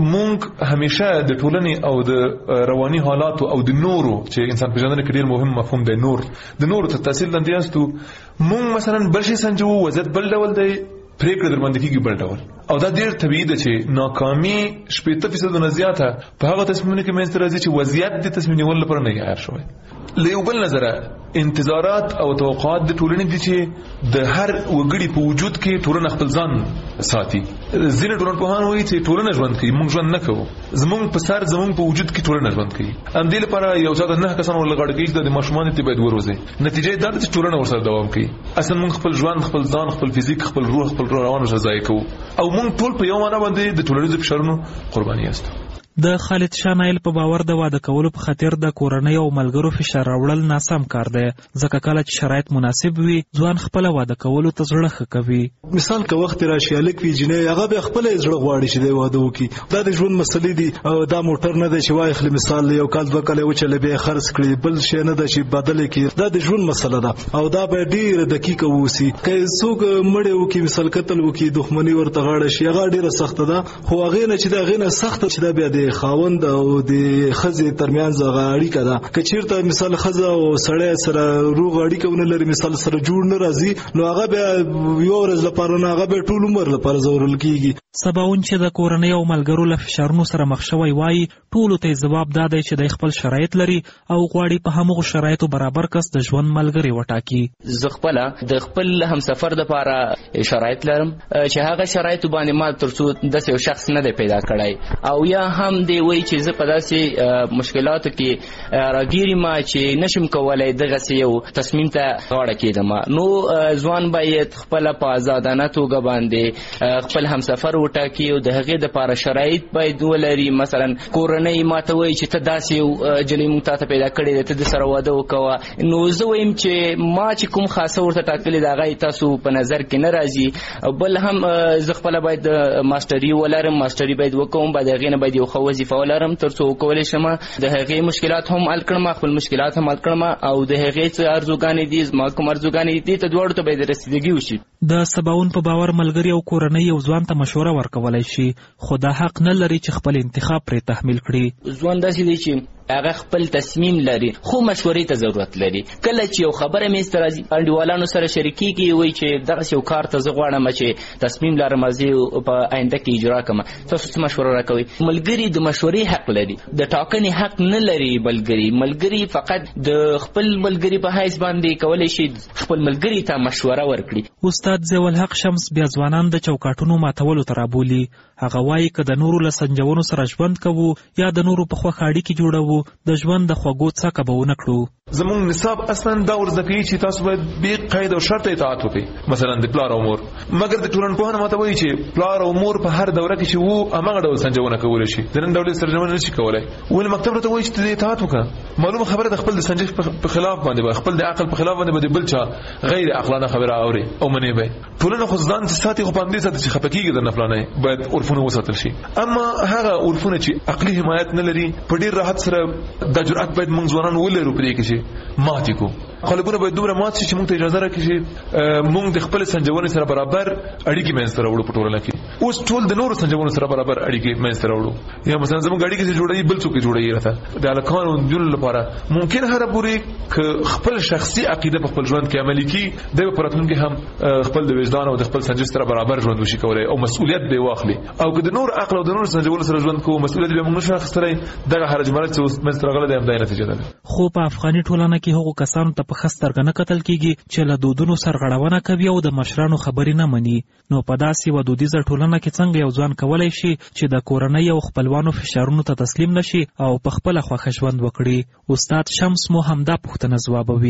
موږ همیشه د ټولنې او د رواني حالاتو او د نورو چې انسان پېژندنه کې ډېر مهم مفهوم دی د نورو تر تاثیر لاندې یاستو. موږ مثلا بل شي سنجو وضعیت بل ډول دی پریکړه در باندې کېږي بل ډول او دا ډېر طبیعي ده چې ناکامي 80% نه زیاته په هغه تصمیمونو کې منځته راځي چې وضعیت د تصمیم نیولو لپاره نه عیار شوی. له یو بل نظره انتظارات او توقعات د ټولنې دي چې د هر وګړي په وجود کې ټولنه خپل ځان ساتي. ځینې ټولنپوهان وایي چې ټولنه ژوند کوي موږ ژوند نه کوو. زموږ په سر زموږ په وجود کې ټولنه ژوند کوي. همدې لپاره یو ځای د 9 کسانو ولغړ کې د ماشومان ته باید وروزي. نتیجه دا ده چې ټولنه ورسره دوام کوي. اصلا موږ خپل ژوند خپل ځان خپل فزیک خپل روح خپل روان ورځای کوو او موږ ټول په یو معنا باندې د ټولنیزو فشارونو قرباني یاستو. د خالد شاه نایل په باور د واده کولو په خاطر د کورنۍ او ملګرو فشار راوړل ناسم کار دی، ځکه کله چې شرایط مناسب وي ځوان خپل واده کولو ته زړه ښه کوي. مثال که وخت راشي الک وی جنې هغه به خپل زړه غواړي چې د واده وکړي. دا د ژوند مسلې دي او دا موټر نه دی چې وای خل مثال یو کال دوه کال وچلې به خرڅ کړي، بل شي نه دی چې بدل کړي. دا د ژوند مسله ده او دا به ډیر دقیق ووسی. که څوک مړ وکړي مثال قتل وکړي دښمنی ورته غاړه شي هغه ډیره سخت ده، خو هغه نه چې دا غینه سخت چې دا بیا د خاوند او د خزې ترمنځ هغه اړیکه ده. که چیرته مثال خزه او سړی سره روغ اړیکه ونه لري مثال سره جوړ نه راځي نو هغه بیا یو ورځ لپاره نه هغه به ټول عمر لپاره ضرورل کیږي. سباون چې د کورنۍ او ملګرو له فشارونو سره مخ شوی وای ټولو ته جواب دادی چې د خپل شرایط لري او غواړي په همغه شرایطو برابر کس د ژوند ملګری وټاکي. زه خپل د خپل همسفر د لپاره شرایط لرم چې هغه شرایط باندې ما ترڅو د یو شخص نه دی پیدا کړای او یا هم دی وای چې زه په داسې مشکلاتو کې راګیرم چې نشم کولای دغه یو تصمیم ته غاړه کېدم. نو ځوان باید خپل په آزادانه توګه باندې خپل همسفر وټاکي او د هغې دپاره شرایط باید ولري. مثلا کورنۍ ماته وایي چې ته داسې یو جلۍ موږ تا ته پیدا کړې ده ته د سره واده وکوه، نو زه وایم چې ما چې کوم خاصه ورته ټاکلې ده هغه تاسو په نظر کې نه راځي. بل هم زه خپله باید ماسټري ولرم، ماسټري باید وکوم، باید هغې نه باید یو ښه وظیفه ولرم تر څو وکولی شم د هغې مشکلات هم حل کړم، خپل مشکلات هم حل کړم او د هغې څه ارزوګانې دي زما کوم ارزوګانې دي ته دواړو ته باید رسیدګي وشي. د سباون په باور ملګري او کورنۍ یو ځوان ته مشوره ورکولی شي خو دا حق نه لري چې خپل انتخاب پرې تحمیل کړي. ځوان داسې دی چې هغه خپل تصمیم لري خو مشورې ته ضرورت لري. کله چې یو خبره منځته راځي انډیوالانو سره شریکېږي وایي چې دغسې یو کار ته زه غواړم چې تصمیم لرم زه په آینده کې اجرا کړم، تاسو څه مشوره راکوئ؟ ملګري د مشورې حق لري، د ټاکنې حق نه لري. ملګري فقط د خپل ملګري په حیث باندې کولی شي خپل ملګري ته مشوره ورکړي. استاد ضیاء الحق شمس بیا ځوانان د چوکاټونو ماتولو ته رابولي. هغه وایي که د نورو له سنجونو سره ژوند کوو یا د نورو په خوښه اړیکې جوړوو د ژوند د خوږو څکه به ونه کړو. زمونږ نصاب اصلا دا ورزده کوي چې تاسو باید بې قید او شرط اطاعت وکړئ، مثلا د پلار او مور. مګر د ټولنپوهنه ماته وایي چې پلار او مور په هر دوره کې چې وو هماغه ډول سنجونه کولی شي، د نن ډول سنجونه نه شي کولی. ولې مکتب راته وایي چې ته اطاعت وکړه. معلومه خبره د خپل د سنجش په خلاف باندې خپل د عقل په خلاف باندې بل چا غیر عقلانه خبره اوري او منی به ټولنه خو ځان ساتي خو باندې ساتي چې خپه کېږي د نفلانه باید عرفونه وساتل شي. اما هغه عرفونه چې عقلي حمایت نه لري په ډیر راحت سره د جرأت باید موږ ځوانان ولرو پرې کې چې ماتې کو خلکونه باید دومره مات شي چې موږ ته اجازه راکړي چې موږ د خپل سنجونې سره برابر اړیکې منځته راوړو په ټولنه کې. اوس ټول د نورو سنجونو سره برابر اړیکې منځته راوړو. یا مثلا زموږ اړیکې چې جوړوي بل څوک جوړوي راته د هلکانو نجونو لپاره ممکن هره پورې که خپل شخصي عقیده په خپل ژوند کې عملي کړي د په راتلونکي هم خپل د وجدان او د خپل سنجش سره برابر ژوند وشي کولی او مسؤلیت به واخلي. او که د نور عقل او د نور سنجونو سره ژوند کوو مسؤلیت به موږ نشو اخیستلی دغه حرج مرج چې منځته راغلی دی همدا نتیجه ده. خو په افغاني ټولنه کې هغو کسانو ته په ښه سترګه نه کتل کېږي چې له دودونو سرغړونه کوي او د مشرانو خبرې نه مني. نو په داسې یوه دودیزه ټولنه کې څنګه یو ځوان کولی شي چې د کورنۍ او خپلوانو فشارونو ته تسلیم نشي او په خپله خوښه ژوند وکړي؟ استاد شمس مو همدا پوښتنه ځوابوي.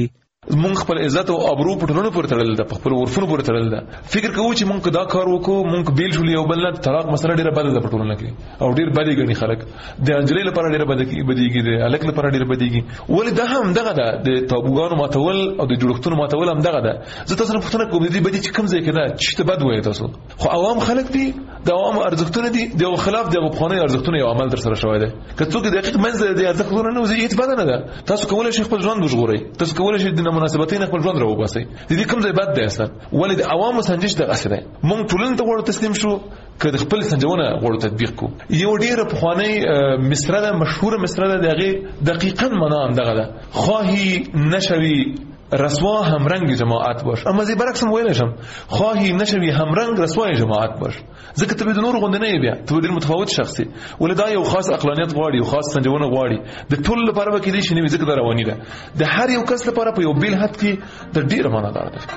مونږ خپل عزت او ابرو په ټولنه پورې تړل ده، په خپل عرفونو پورې تړل ده. فکر کوو چې مونږ دا کار وکړو، مونږ بیل شو یو بل نه. طلاق مسله ډیره بده ده په ټولنه کې او ډیر بدی ګڼي خلک. د انجلۍ لپاره ډیره بدیږي، د الک لپاره ډیره بدیږي. ولې دا هم دغه ده، د تابوګانو ماتول او د جوړښتونو ماتول هم دغه ده. زه تاسو نه پوښتنه کوم دي بدی چې کوم ځای کې ده چې ته بد وایې تاسو، خو عوام خلک دي، د عوام ارزښتونه دي، د خلاف د غوښنې ارزښتونه یو عمل در سره شوی دی. که څوک دقیق منځ د ارزښتونه نه وزي هیڅ بد نه ده. تاسو کولای شئ خپل ژوند وژغورئ، تاسو کولای شئ د مناسبتونو خپل ژوند راوباسئ. د دې کوم ځای بد دی اصلا؟ ولې د عوامو سنجش دغه څه دی. مونږ ټولنه ته غوړو تسلیم شو که د خپل سنجونه غوړو تطبیق کو. یو ډیره پخوانی مصره ده، مشهور مصره ده، دغه دقیقاً معنا هم دغه ده: خواهی نشوی رسوا همرنگ جماعت باش. اما زی برعکس هم ویل شم: خواهی نشوی همرنگ رسوای جماعت باش. ځکه ته به د نور غوندې نه یې، بیا ته به ډېر متفاوت شخصي. ولې دا یو خاص عقلانیت غواړي، یو خاص سنجونه غواړي. د ټول لپاره به کېدای شي نه وي، ځکه دا رواني ده. د هر یو کس لپاره په یو بیل حد کې د ډېره معنادار ده.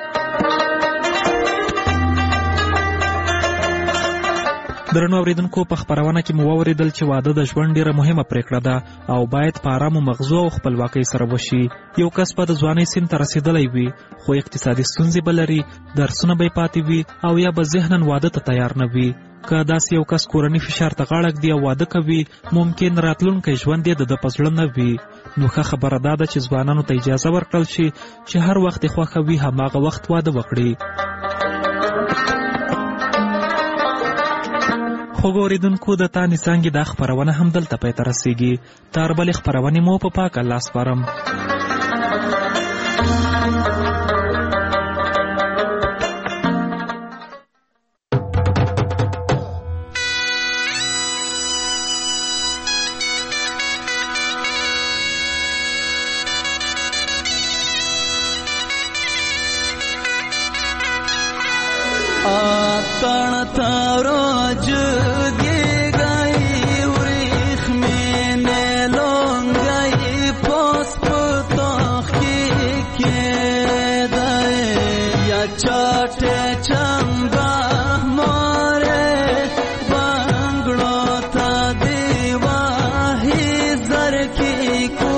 درنو اوریدونکو، په خبرونه کې مو واوریدل چې واده د ژوند ډیره مهمه پریکړه ده او باید په آرامو مغزو او خپلواکۍ سره وشي. یو کس په د ځوانۍ سن ته رسیدلی وي خو اقتصادي ستونزې به لري، درسونه به یې پاتې وي او یا به ذهناً واده ته تیار نه وي. که داسې یو کس کورني فشار ته غاړه ږدي او واده کوي، ممکن راتلونکی ژوند یې د ده په زړه نه وي. نو ښه خبره دا ده چې ځوانانو ته اجازه ورکړل شي چې هر وخت یې خوښه وي هماغه وخت واده وکړي. خو ګوریدونکو، د تانې څانګې دا خپرونه هم دلته پای ته رسیږي. تر بلې خپرونې مو په پاک الله سپارم. को